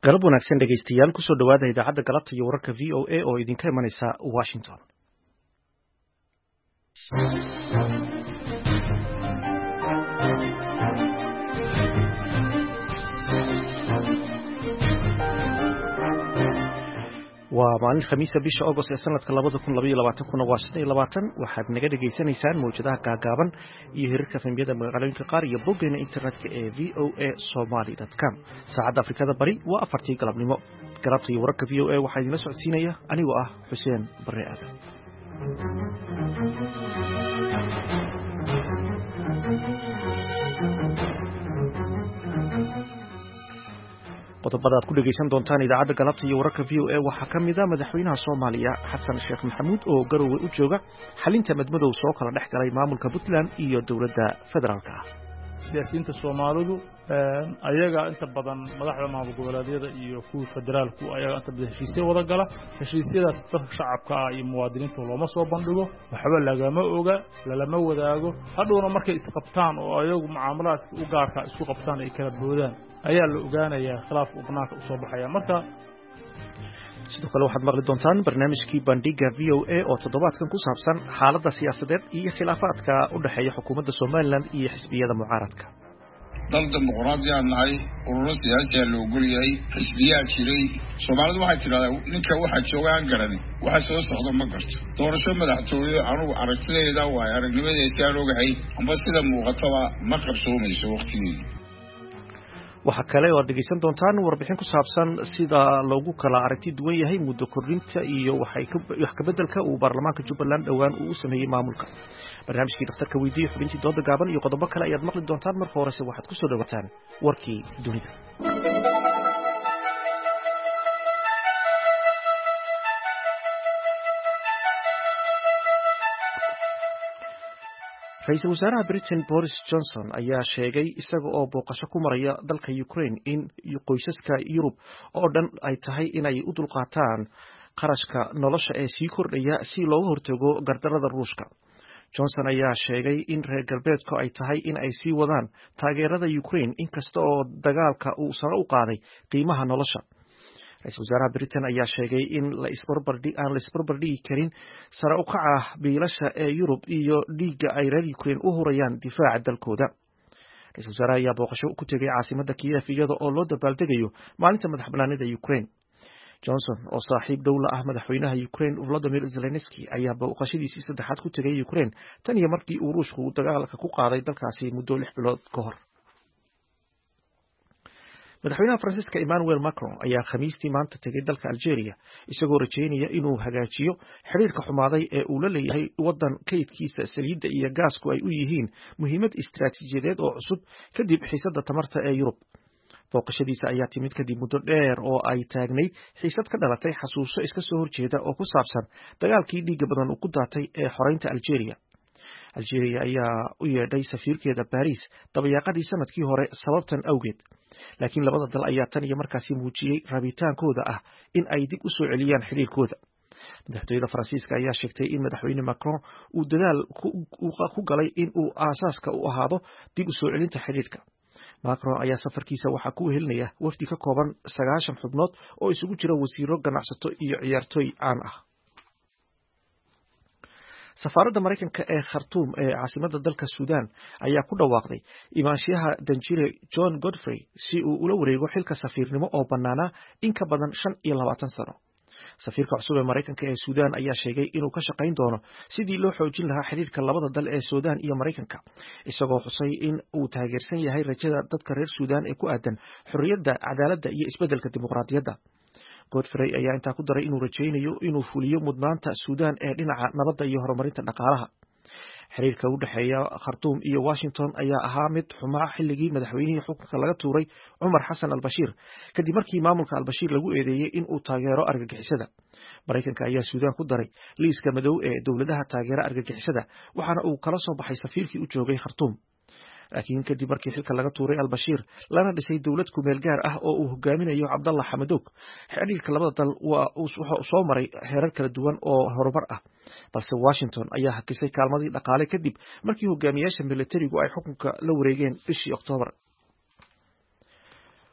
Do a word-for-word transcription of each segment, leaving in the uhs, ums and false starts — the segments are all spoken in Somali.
galab wanaagsan dhegaystayaal kusoo dhawaada idaacadda galabta iyo wararka v o a oo idinka imanaysa Washington. waa maalin khamiisa bisha August ee sanadka labada kun iyo labaatan kuna waa shan iyo labaatan waxaad naga dhageysanaysaan mowjadaha gaagaaban iyo hirarka fambiyada magaalooyinka qaar iyo boggeena internetka ee v o a somali dot com. saacadda Afrikada Bari waa afartii galabnimo. galabta iyo wararka v o a waxaa idinla socodsiinaya anigoo ah Xuseen Barre Aadan. qodobada aad ku dhageysan doontaan idaacadda galabta iyo wararka v o a waxaa ka mid ah madaxweynaha Soomaaliya Xasan Sheekh Maxamuud oo garowe u jooga xalinta madmadow soo kala dhex galay maamulka Puntland iyo dowladda federaalka ah. siyaasiyiinta Soomaalidu ayaga inta badan madaxda maamul goboleedyada iyo kuwa federaalku ayaga inta badan heshiisyo wada gala heshiisyadaas dadka shacabka iyo muwaadiniinta looma soo bandhigo waxba lagama oga lama wadaago hadhowna markay isqabtaan oo ayagu mucaamalaadka u gaarka isku qabtaan ay kala boodaan ayaa la ogaanayaa khilaaf u banaanka u soo baxaya. marka sidoo kale waxaad maqli doontaan barnaamijkii bandhiga v o a oo toddobaadkan ku saabsan xaaladda siyaasadeed iyo khilaafaadka u dhaxeeya xukuumadda Somaliland iyo xisbiyada mucaaradka. dal dimuqraadi aan nahay ururo siyaasi ah loo goliyay xisbiyaa jiray Soomaalidu waxay tiraahdaa ninka waxa joogaan garan waxa soo socda ma garto doorasho madaxtooyo anugu aragtideeda waa aragnimadeeda aan ogahay amba sida muuqataba ma qabsoomayso waqtigeedii. waxa kale oo dhageysan doontaan warbixin ku saabsan sida loogu kala aragti duwan yahay muddo kordhinta iyo waxay wax ka bedelka uu baarlamaanka Jubbaland dhawaan uu sameeyay maamulka. barnaamijkii dhakhtarka weydiiyay xubintii dooda gaaban iyo qodobo kale ayaad maqli doontaan. marka horese waxaad ku soo dhawaataan warkii dunida. Ra'iisul Wasaaraha Britain Boris Johnson ayaa sheegay isaga oo booqasho ku maraya dalka Ukraine in qoysaska Yurub oo dhan ay tahay inay u dulqaataan qarashka nolosha ee sii kordhaya si looga hortago gardarrada Ruushka. Johnson ayaa sheegay in reer galbeedku ay tahay in ay sii wadaan taageerada Ukraine inkasta oo dagaalka uu sare u qaaday qiimaha nolosha. Ra'iisul Wasaaraha Britain ayaa sheegay in la isbarbardhig aan la isbarbardhigi karin sare u kaca biilasha ee Yurub iyo dhiigga ay reer Ukraine u hurayaan difaaca dalkooda. Ra'iisul Wasaaraha ayaa booqasho ku tegay caasimadda Kiev iyada oo loo dabaaldegayo maalinta madaxbannaanida Ukraine. Johnson oo saaxiib dowla ah madaxweynaha Ukraine Volodymyr Zelensky ayaa booqashadiisii saddexaad ku tegay Ukraine tan iyo markii uu Ruushku dagaalka ku qaaday dalkaasi muddo lix bilood ka hor. madaxweynaha Faransiiska Emmanuel Macron ayaa khamiistii maanta tegay dalka Algeria isagoo rajeynaya inuu hagaajiyo xiriirka xumaaday ee uu la leeyahay wadan kaydkiisa saliidda iyo gaasku ay u yihiin muhiimad istiraatiijiyadeed oo cusub kadib xiisadda tamarta ee Yurub. booqashadiisa ayaa timid kadib muddo dheer oo ay taagnayd xiisad ka dhalatay xasuuso iska soo horjeeda oo ku saabsan dagaalkii dhiigga badan uu ku daatay ee xoreynta Algeria. Algeria ayaa u yeedhay safiirkeeda Paris dabayaaqadii sanadkii hore sababtan awgeed. laakiin labada dal ayaa tan iyo markaasi muujiyay rabitaankooda ah in ay dib u soo celiyaan xiriirkooda. madaxtooyada Faransiiska ayaa sheegtay in madaxweyne Macron uu dadaal ku galay in uu aasaaska u ahaado dib u soo celinta xiriirka. Macron ayaa safarkiisa waxaa ku wehelinaya wafdi ka kooban sagaashan xubnood oo isugu jira wasiiro, ganacsato iyo ciyaartooy caan ah. safaaradda Mareykanka ee Khartoum ee caasimadda dalka Suudaan ayaa ku dhawaaqday imaanshiyaha danjire John Godfrey si uu ula wareego xilka safiirnimo oo bannaana in ka badan shan iyo labaatan sano. safiirka cusub ee Mareykanka ee Suudaan ayaa sheegay inuu ka shaqayn doono sidii loo xoojin lahaa xiriirka labada dal ee Suudaan iyo Mareykanka, isagoo xusay in uu taageersan yahay rajada dadka reer Suudaan ee ku aadan xorriyadda, cadaaladda iyo isbeddelka dimuqraadiyadda. Godfrey ayaa intaa ku daray inuu rajaynayo inuu fuliyo mudnaanta Suudaan ee dhinaca nabadda iyo horumarinta dhaqaalaha. xiriirka u dhaxeeya Khartoum iyo Washington ayaa ahaa mid xumaa xilligii madaxweynihii xukunka laga tuuray Umar Xasan al-Bashir kadib markii maamulka al-Bashir lagu eedeeyay in uu taageero argagixisada. Mareykanka ayaa Suudaan ku daray liiska madow ee dowladaha taageera argagixisada waxaana uu kala soo baxay safiirkii u joogay Khartoum. laakiin kadib markii xilka laga tuuray al-Bashir lana dhisay dowlad ku meel gaar ah oo uu hogaaminayo Cabdallah Xamadoog, xiriirka labada dal waa uu soo maray heerar kala duwan oo horumar ah, balse Washington ayaa hakisay kaalmadii dhaqaale kadib markii hogaamiyaasha militarigu ay xukunka la wareegeen bishii Oktoobar.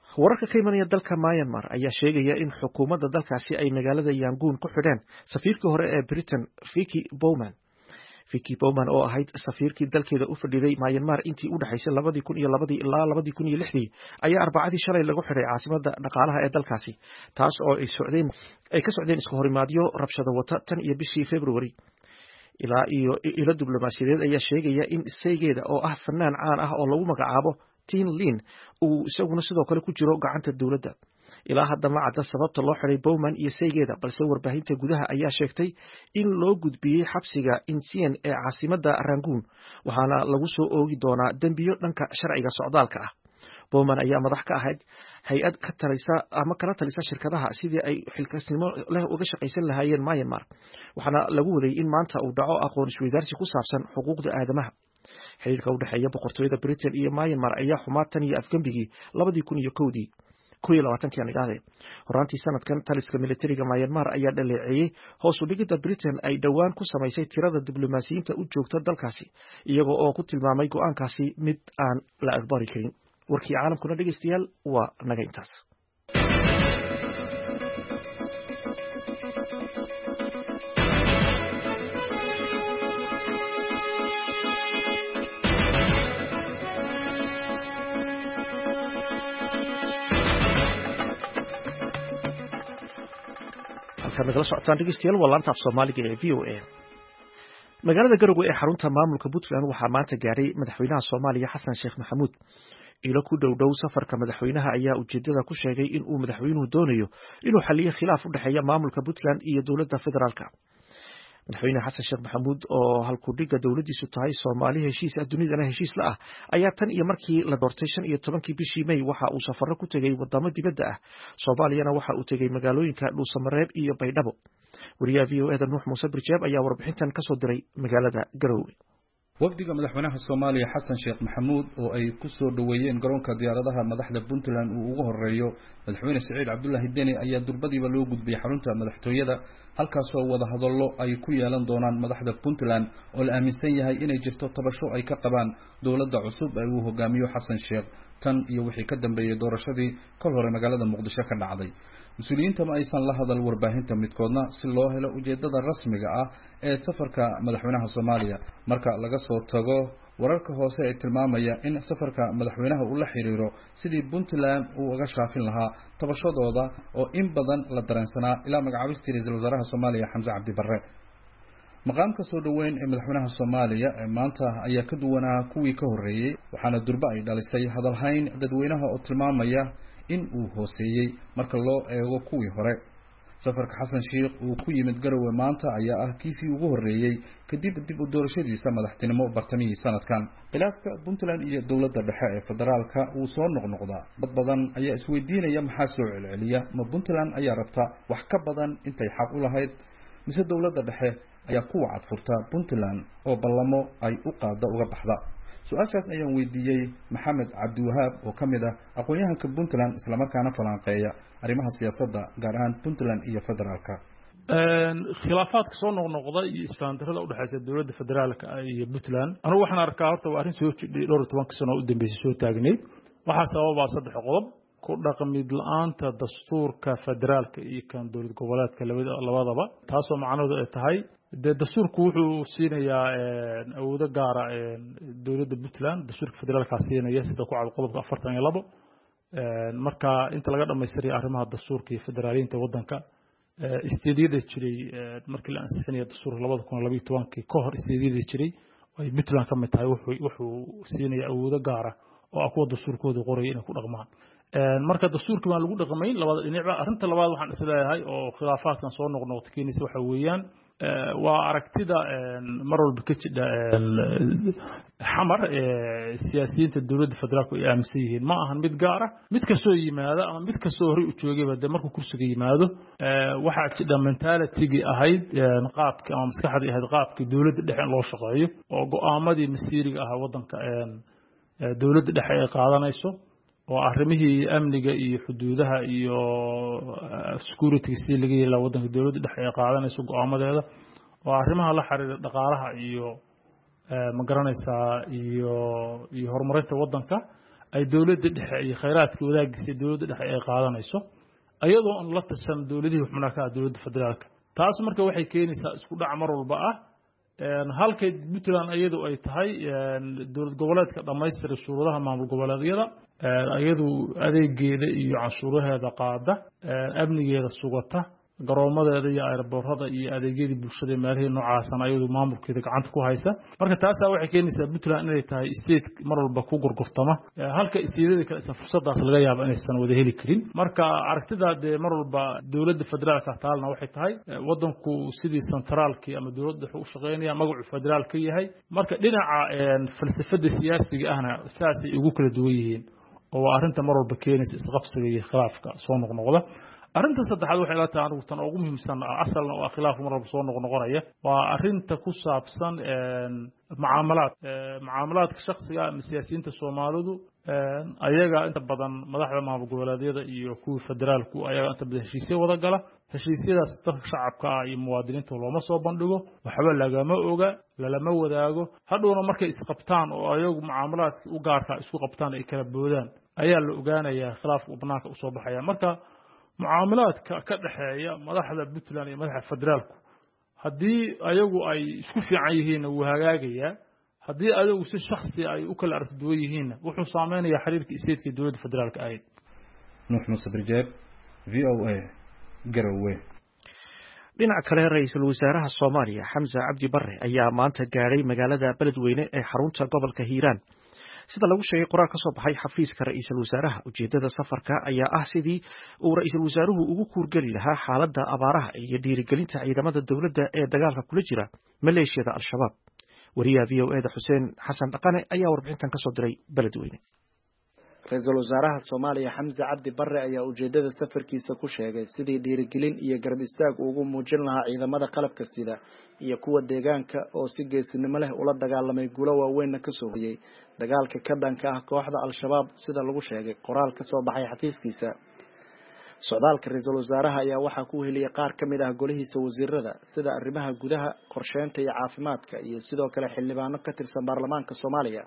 wararka ka imanaya dalka Myanmar ayaa sheegaya in xukuumadda dalkaasi ay magaalada Yangon ku xidheen safiirkii hore ee Britain Vicky Bowman. Vicky Bowman oo ahayd safiirkii dalkeeda u fadhiday Myanmar intii u dhaxaysay labadii kun iyo labadii ilaa labadii kun iyo lixdii ayaa arbacadii shalay lagu xidhay caasimadda dhaqaalaha ee dalkaasi, taas oo ay socdeen ay ka socdeen isku horimaadyo rabshado wata tan iyo bishii February. ilaa iyo ilo diblomaasiyadeed ayaa sheegaya in saygeeda oo ah fanaan caan ah oo lagu magacaabo Tin Lin uu isaguna sidoo kale ku jiro gacanta dawladda. ilaa hadda ma cadda sababta loo xiray Bowman iyo saygeeda, balse warbaahinta gudaha ayaa sheegtay in loo gudbiyey xabsiga Incheon ee caasimadda Rangoon, waxaana lagu soo oogi doonaa dembiyo dhanka sharciga socdaalka ah. Bowman ayaa madax ka ahayd hay-ad ka talisa ama kala talisa shirkadaha sidii ay xilkasnimo leh uga shaqaysan lahaayeen Myanmar, waxaana lagu waday in maanta uu dhaco aqoon isweydaarsi ku saabsan xuquuqda aadamaha. xiriirka u dhexeeya boqortooyada Britain iyo Myanmar ayaa xumaa tan iyo afgambigii labadii kun iyo kowdii kow iyo labaatankii aan idhaahday. horaantii sanadkan taliska militariga Myanmar ayaa dhaleeceeyey hoos u dhigidda Britain ay dhowaan ku samaysay tirada diblomaasiyiinta u joogta dalkaasi, iyaga oo ku tilmaamay go'aankaasi mid aan la aqbali karin. warkii caalamkuna dhegeystayaal waa naga intaas. halkaan nagala socotaan dhegeystayaal waa laanta af Soomaaliga ee V O A. magaalada Garowe ee xarunta maamulka Puntland waxaa maanta gaaray madaxweynaha Soomaaliya Xasan Sheekh Maxamuud. ilo ku dhow dhow safarka madaxweynaha ayaa ujeedada ku sheegay in uu madaxweynuhu doonayo inuu xalliyo khilaaf u dhexeeya maamulka Puntland iyo dowladda federaalka. madaxweyne Xasan Sheekh Maxamuud oo halku dhiga dowladiisu tahay Soomaaliya heshiis adduunyada heshiis la ah ayaa tan iyo markii la doortay shan iyo tobankii bishii May waxa uu safaro ku tagay wadamo dibadda ah. Soomaaliyana waxa uu tagay magaalooyinka Dhuusamareeb iyo Baydhabo. wariyaha V O A Nuux Muuse Birjeeb ayaa warbixintan ka soo diray magaalada Garowe. wafdiga madaxweynaha Soomaaliya Xasan Sheekh Maxamuud oo ay ku soo dhaweeyeen garoonka diyaaradaha madaxda Puntland uu ugu horeeyo madaxweyne Saciid Cabdullaahi Deni ayaa durbadiiba loo gudbiyay xarunta madaxtooyada, halkaas oo wada hadallo ay ku yeelan doonaan madaxda Puntland oo la aaminsan yahay inay jirto tabasho ay ka qabaan dowladda cusub ee uu hogaamiyo Xasan Sheekh tan iyo wixii ka dambeeyay doorashadii kol hore magaalada Muqdisho ka dhacday. mas-uuliyiinta ma aysan la hadal warbaahinta midkoodna si loo helo ujeedada rasmiga ah ee safarka madaxweynaha Soomaaliya. marka laga soo tago wararka hoose ee tilmaamaya in safarka madaxweynaha uu la xiriiro sidii Puntland uu uga shaafin lahaa tabashadooda oo in badan la dareensanaa ilaa magacaabistii ra'iisul wasaaraha Soomaaliya Xamse Cabdi Barre. maqaamka soo dhaweyn ee madaxweynaha Soomaaliya ee maanta ayaa ka duwanaa kuwii ka horeeyay, waxaana durba ay dhalisay hadalhayn dadweynaha oo tilmaamaya in uu hooseeyay marka loo eego kuwii hore. safarka Xasan Sheekh uu ku yimid Garowe maanta ayaa ah kiisii ugu horeeyay kadib dib u doorashadiisa madaxtinimo bartamihii sanadkan. khilaafka Puntland iyo dowladda dhexe ee federaalka uu soo noqnoqdaa, dad badan ayaa isweydiinaya maxaa soo celceliya. ma Puntland ayaa rabta wax ka badan intay xaq u lahayd, mise dowladda dhexe ayaa ku wacad furta Puntland oo ballamo ay u qaada uga baxda? su-aashaas ayaan weydiiyey Maxamed Cabdiwahaab oo ka mid ah aqoon-yahanka Puntland isla markaana falanqeeya arrimaha siyaasadda gaar ahaan Puntland iyo federaalka. khilaafaadka soo noqnoqda iyo isfahandarrada u dhaxaysa dowladda federaalka iyo Puntland anigu waxaan arkaa horta waa arrin soo jidhay dhowr iyo toban sano u dambeysay soo taagneyd. waxaa sababa saddex qodob: ku dhaqmid la'aanta dastuurka federaalka iyo kan dowlad goboleedka labadaba, taasoo macnaheedu ay tahay de dastuurku wuxuu siinayaa awoodo gaara dowladda Puntland, dastuurka federaalka siinaya sida ku cad qodobka afartan iyo labo. marka inta laga dhameystirayo arrimaha dastuurka iyo federaaliyiinta waddanka, isteediyada jiray markii la ansixinayo dastuurka labada kun iyo laba iyo tobankii ka hor isteediyada jiray ay Puntland ka mid tahay wuxuu siinaya awoodo gaara oo ah kuwa dastuurkooda qoraya inay ku dhaqmaan. marka dastuurka baan lagu dhaqmayn labada dhinacba. arrinta labaad waxaan isleeyahay oo khilaafaadkan soo noqnoqda keenaysa waxa weeyaan waa aragtida mar walba ka jidha xamar siyaasiyiinta dowladda federaalku ay aaminsan yihiin ma ahan mid gaar ah, mid kastoo yimaada ama mid kastoo horey u joogayba de markuu kursiga yimaado waxaa jidha mentalitigii ahayd qaabkii ama maskaxdii ahayd qaabkii dowladda dhexe in loo shaqeeyo oo go'aamadii masiiriga ahaa waddanka dowladda dhexe ay qaadanayso oo arrimihii amniga iyo xuduudaha iyo security si laga yeelaa waddanka dowladda dhexe ay qaadanayso go'aamadeeda, oo arrimaha la xiriira dhaqaalaha iyo ma garanaysaa iyo iyo horumarinta waddanka ay dawladda dhexe iyo khayraadka wadaaggiisa dawladda dhexe ay qaadanayso ayadoo aan la tashan dawladihii xubnaha ka ah dawladda federaalka taas marka waxay keenaysaa isku dhac mar walba ah halkay Puntland iyadu ay tahay dawlad goboleedka dhamaystiray shuruudaha maamul goboleedyada iyadu adeegeeda iyo canshuuraheeda qaada amnigeeda sugata garoomadeeda iyo airborada iyo adeegyada bulshada meelaha noocaasana iyadu maamulkeeda gacanta ku haysa marka taas waxay keenaysaa Puntland inay tahay state mar walba ku gurgurtama halka isteedada kale aysan fursadaas laga yaabo inaysan wada heli karin marka aragtida mar walba dawladda federaalka taalna waxay tahay wadanku sidii centraalkii ama dawladda u shaqeynaya magacu federaalka yahay marka dhinaca falsafada siyaasiga ahna saasay ugu kala duwan yihiin oo arinta mar walba keenaysa isqabsiga iyo khilaafka soo noqnoqda arinta saddexaad waxay la tahay anigu tan ugu muhiimsan asalna oo khilaaf mar walba soo noqnoqonaya waa arinta ku saabsan mucaamalaad mucaamalaadka shakhsiga ama siyaasiyiinta Soomaalidu ayaga inta badan madaxda maamul goboleedyada iyo kuwa federaalku ayaga inta badan heshiisyo wada gala heshiisyadaas dadka shacabka ah iyo muwaadiniinta looma soo bandhigo waxba lagama oga lalama wadaago hadhowna markay isqabtaan oo ayagu mucaamalaadka u gaarka isku qabtaan ay kala boodaan ayaa la ogaanayaa khilaafku banaanka u soo baxaya marka mucaamalaadka ka dhaxeeya madaxda Puntland iyo madaxda federaalku hadii ayagu ay isku fiican yihiin oo hagaagaya hadii ayagu si shakhsi ay u kala aragtido yihiin wuxuu saameynayaa xiriirka isteedka dawladda federaalka ay Nuux Muuse Barjeeb V O A Garowe dhinaca kale ra'iisul wasaaraha Soomaaliya Xamza Cabdi Barre ayaa maanta gaaray magaalada Beledweyne ee xarunta gobolka Hiiraan sida lagu sheegay qoraal ka soo baxay xafiiska ra'iisul wasaaraha ujeedada safarka ayaa ah sidii uu ra'iisul wasaaruhu ugu kuurgali lahaa xaaladda abaaraha iyo dhiirigelinta ciidamada dawladda ee dagaalka kula jira maleeshiyada al-shabaab wariyaha V O A da Xuseen Xasan Dhaqane ayaa warbixintan ka soo diray Beledweyne ra'iisul wasaaraha Soomaaliya Xamza Cabdi Barre ayaa ujeedada safarkiisa ku sheegay sidii dhiirigelin iyo garab istaag ugu muujin lahaa ciidamada qalabka sida iyo kuwa deegaanka oo si geesinimo leh ula dagaalamay guulo waaweyn ka soo hoyay dagaalka ka dhanka ah kooxda al-shabaab sida lagu sheegay qoraal ka soo baxay xafiiskiisa socdaalka ra'iisul wasaaraha ayaa waxa ku heliyay qaar kamid ah golihiisa wasiirada sida arrimaha gudaha qorsheynta iyo caafimaadka iyo sidoo kale xildhibaano ka tirsan baarlamaanka Soomaaliya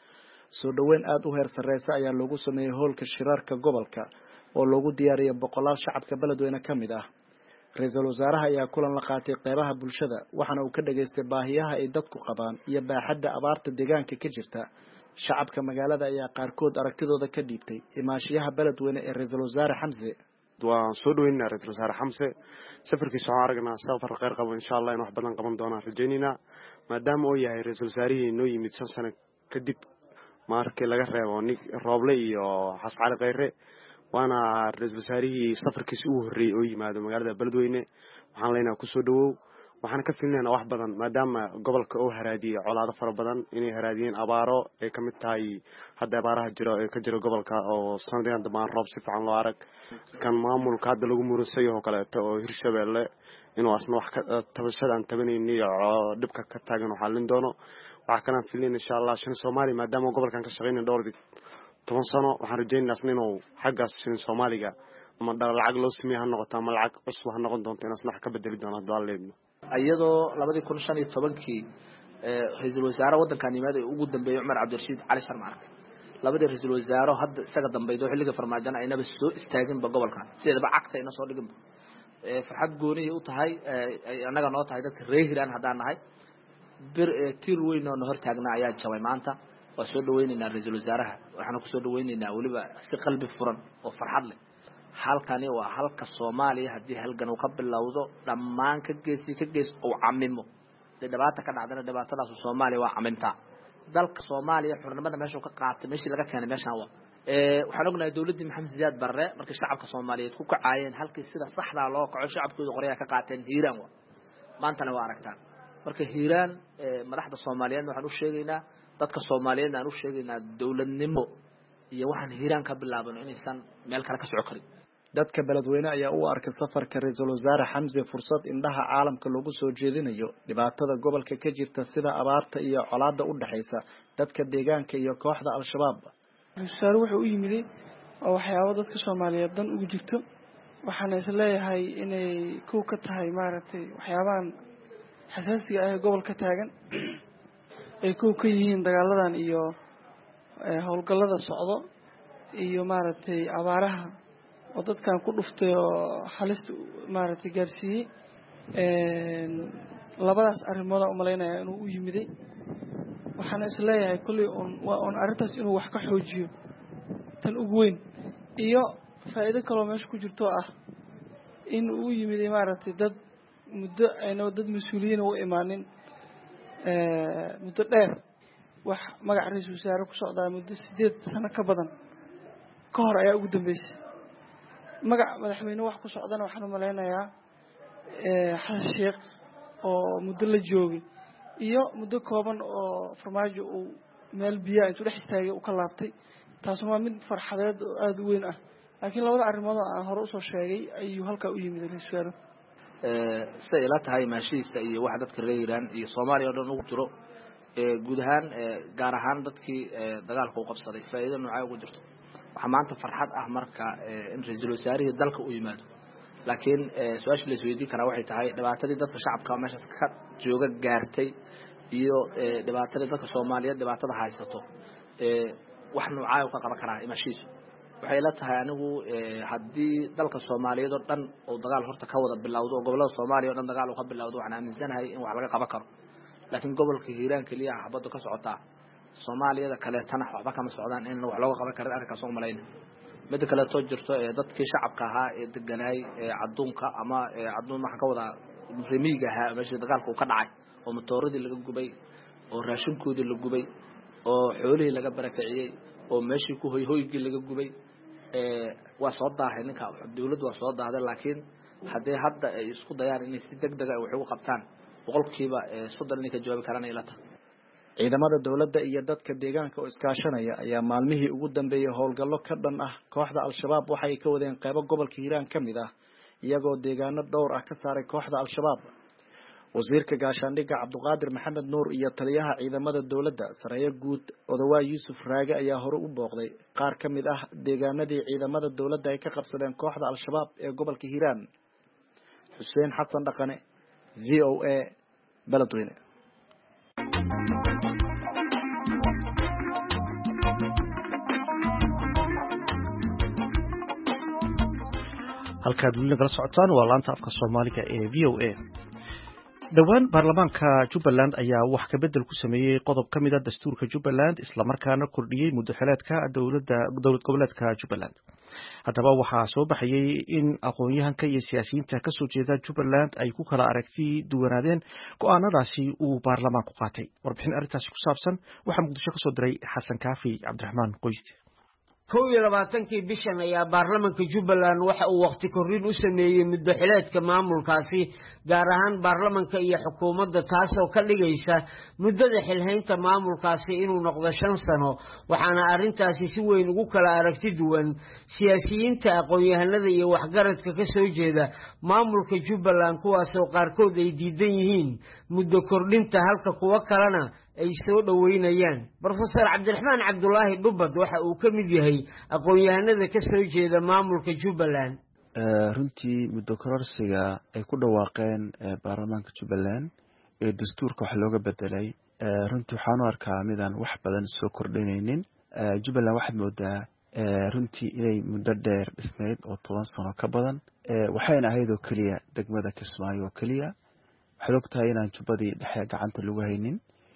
soo dhaweyn aad u heer sareysa ayaa lagu sameeyay hoolka shirarka gobolka oo lagu diyaariyay boqolaal shacabka Beledweyne kamid ah ra'iisul wasaaraha ayaa kulan la qaatay qeybaha bulshada waxaana uu ka dhageystay baahiyaha ay dadku qabaan iyo baaxadda abaarta deegaanka ka jirta shacabka magaalada ayaa qaarkood aragtidooda ka dhiibtay imaashiyaha Beledweyne ee ra'iisul wasaare Xamse waan soo dhaweynaa ra'iisul wasaare Xamse safarkiisa waxaan aragnaa safar qeyr qabo insha Allah in wax badan qaban doona rajaynina maadaama uu yahay ra'iisul wasaarihii inoo yimid shan sano kadib markii laga reebo nig Rooble iyo Xascali Qeyre waana ra'iisul wasaarihii safarkiisa uu horeeyay oo yimaado magaalada Beledweyne waxaan leenahay ku soo dhawow waxaan ka filnaynaa wax badan maadaama gobolka uu haraadiyay colaado fara badan inay haraadiyeen abaaro ay ka mid tahay hadda abaaraha jiro ee ka jira gobolka oo sanadkan dambaan roob si fiican loo arag kan maamulka hadda lagu murunsay oo kale oo Hirshabeelle inuu asna wax ka tabashadan tabanayni oo dhibka ka taagan waxa lin doono waxa kana filin insha Allah shan Soomaali maadaama gobolkan ka shaqeynay dhowr toban sano waxaan rajaynaynaa inuu xaggaas shan Soomaaliga ama lacag loo sameeyay noqoto ama lacag cusub ha noqon doonto in asna ka bedeli doono dawladda ayadoo laba kun shan iyo toban-kii ee ra'iisul wasaare wadankan yimaad ay ugu dambeeyay Umar Cabdirashiid Cali Sharmaark labada ra'iisul wasaare hadda isaga dambeeyay xilliga farmaajo aynaba soo istaagin ba gobolkan sidaba cagta ina soo dhigin ee farxad gooni u tahay anaga noo tahay dadka reer Hiiraan hadaan nahay bir tir weyn oo hor taagnaa ayaa jabay maanta oo soo dhaweynayna ra'iisul wasaaraha waxaan ku soo dhaweynaynaa waliba si qalbi furan oo farxad leh halkani waa halka Soomaaliya hadii halgan uu ka bilowdo dhamaan ka geesi ka gees oo camimo dhibaato ka dhacdana dhibaatadaas Soomaaliya waa caminta dalka Soomaaliya xornimada meesha ka qaatay meeshii laga keenay meeshan waa ee waxaan ognahay dawladda Maxamed Siyaad Barre markii shacabka Soomaaliyeed ku kacaayeen halkii sida saxda loo kaco shacabkooda qoraya ka qaateen Hiiraan waa maantana waa aragtaan marka Hiiraan madaxda Soomaaliyeed waxaan u sheegaynaa dadka Soomaaliyeed aan u sheegaynaa dawladnimo iyo waxaan Hiiraan ka bilaabano inaysan meel kale ka socon karin dadka Beledweyne ayaa u arkay safarka ra'iisul wasaare Xamse fursad indhaha caalamka lagu soo jeedinayo dhibaatada gobolka ka jirta sida abaarta iyo colaadda u dhaxaysa dadka deegaanka iyo kooxda al-shabaab ra'iisul wuxuu u yimid oo waxyaabo dadka Soomaaliyeed dan ugu jirto waxaan is leeyahay inay ku ka tahay maaragtay waxyaabahan xasaasiga ah gobolka taagan ay ku ka yihiin dagaaladan iyo howlgallada socdo iyo maaragtay abaaraha oo dadkan ku dhuftay oo halista maaragtay gaarsiiyey labadaas arrimood aan u malaynayaa inuu u yimiday waxaan isleeyahay kolley un waa un arrintaas inuu wax ka xoojiyo tan ugu weyn iyo faa'iido kaloo meesha ku jirto ah in uu yimiday maaragtay dad muddo ayna dad mas-uuliyiin u imaanin muddo dheer wax magac ra-iisul wasaare ku socdaa muddo sideed sano ka badan ka hor ayaa ugu dambeysay magac madaxweyne wax ku socdana waxaan u malaynayaa xasan sheekh oo muddo la joogay iyo muddo kooban oo farmaajo uu meel biyaa intuu dhex istaagay uu ka laabtay taasuna waa mid farxadeed oo aada u weyn ah laakiin labada arrimood oo aan hore usoo sheegay ayuu halkaa u yimid ra-isul wasaare siday ila tahay maashihiisa iyo waxa dadka reer Iran iyo Soomaaliya oo dhan ugu jiro guud ahaan gaar ahaan dadkii dagaalka u qabsaday faa'iido nooca ugu jirto waxa maanta farxad ah marka in ra-iisul wasaaraha dalka u yimaado laakiin su'aasha la isweydiin karaa waxay tahay dhibaatadii dadka shacabka meeshaas ka jooga gaartay iyo dhibaatadii dadka Soomaaliyeed dhibaatada haysato wax nooca ka qaban karaa maashihiisa waxay la tahay anigu haddii dalka Soomaaliyeed oo dhan oo dagaal horta ka wada bilowdo oo gobolada Soomaaliya oo dhan dagaal uu ka bilowdo waxaan aaminsanahay in wax laga qaban karo laakiin gobolka Hiiraan kaliya xabado ka socota Soomaaliyada kale tan waxba kama socdaan in wax looga qaban karo arrinkaas oo malayna mid kale too jirto dadkii shacabka ahaa ee deganay cadduunka ama cadduun waxaan ka wada remiga ahaa meeshii dagaalku ka dhacay oo matooradii laga gubay oo raashinkoodii la gubay oo xoolihii laga barakiciyay oo meeshii ku hoy hoygii laga gubay waa soo daahay ninka dawladdu waa soo daaday laakiin haddii hadda ay isku dayaan inay si degdeg ah wax ugu qabtaan boqolkiiba soddon ninka jawaabi karaan ay la tahay ciidamada dawladda iyo dadka deegaanka oo iskaashanaya ayaa maalmihii ugu dambeeyay howlgallo ka dhan ah kooxda al-shabaab waxay ka wadeen qaybo gobolka Hiiraan ka mid ah iyagoo deegaano dhowr ah ka saaray kooxda al-shabaab wasiirka gaashaandhigga Cabduqaadir Maxamed Nuur iyo taliyaha ciidamada dawladda Sareeyo Guud Odawaay Yuusuf Raage ayaa hore u booqday qaar ka mid ah deegaanadii ciidamada dawladda ay ka qabsadeen kooxda al-shabaab ee gobolka Hiiraan Xuseen Xasan Dhaqane V O A Beledweyne halkaad weli nagala socotaan waa laanta afka Soomaaliga ee V O A dhawaan baarlamaanka Jubbaland ayaa wax ka bedel ku sameeyay qodob ka mid ah dastuurka Jubbaland isla markaana kordhiyay muddo xileedka dawladda dawlad goboleedka Jubbaland haddaba waxaa soo baxayay in aqoon-yahanka iyo siyaasiyiinta ka soo jeeda Jubbaland ay ku kala aragti duwanaadeen go'aanadaasi uu baarlamaanku qaatay warbixin arrintaasi ku saabsan waxaa muqdisho ka soo diray Xasan Kaafi Cabdiraxmaan Qoyste kow iyo labaatankii bishan ayaa baarlamaanka Jubbaland waxa uu waqti kordhin u sameeyay muddo xileedka maamulkaasi gaar ahaan baarlamaanka iyo xukuumadda taasoo ka dhigaysa muddada xilhaynta maamulkaasi inuu noqdo shan sano waxaana arrintaasi si weyn ugu kala aragti duwan siyaasiyiinta aqoon-yahanada iyo waxgaradka ka soo jeeda maamulka Jubbaland kuwaasoo qaarkood ay diidan yihiin muddo kordhinta halka kuwa kalena ay soo dhaweynayaan Professor Cabdiraxmaan Cabdullaahi Dhubbad waxa uu ka mid yahay aqoon-yahanada ka soo jeeda maamulka Jubbaland runtii muddo kororsiga ay ku dhawaaqeen baarlamaanka Jubbaland ee dastuurka wax looga bedelay runtii waxaan u arkaa midaan wax badan soo kordhinaynin Jubbaland waxaad moodaa runtii inay muddo dheer dhisnayd oo toban sano ka badan waxayna ahayd oo kaliya degmada Kismaayo oo kaliya waxaad ogtahay inaan jubbadii dhexe gacanta lagu haynin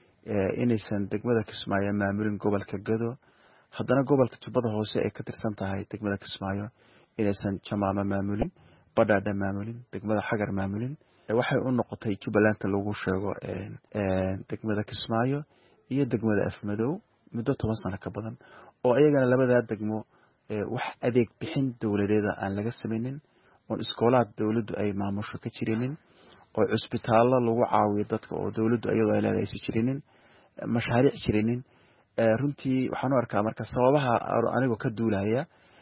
inaysan degmada Kismaayo maamulin gobolka Gado haddana gobolka Jubbada Hoose ee ka tirsan tahay degmada Kismaayo inaysan Jamaama maamulin Badhaadha maamulin degmada Xagar maamulin waxay u noqotay Jubbaland lagu sheego degmada Kismaayo iyo degmada Afmadow muddo toban sano ka badan oo ayagana labada degmo wax adeeg bixin dawladeed aan laga sameeynin oo iskoolaad dawladdu ay maamusho ka jirinin oo cusbitaallo lagu caawiyo dadka oo dawladdu ayadoo ay leedahay si jirinin mashaariic jirinin runtii waxaan u arkaa marka sababaha anigu ka duulaya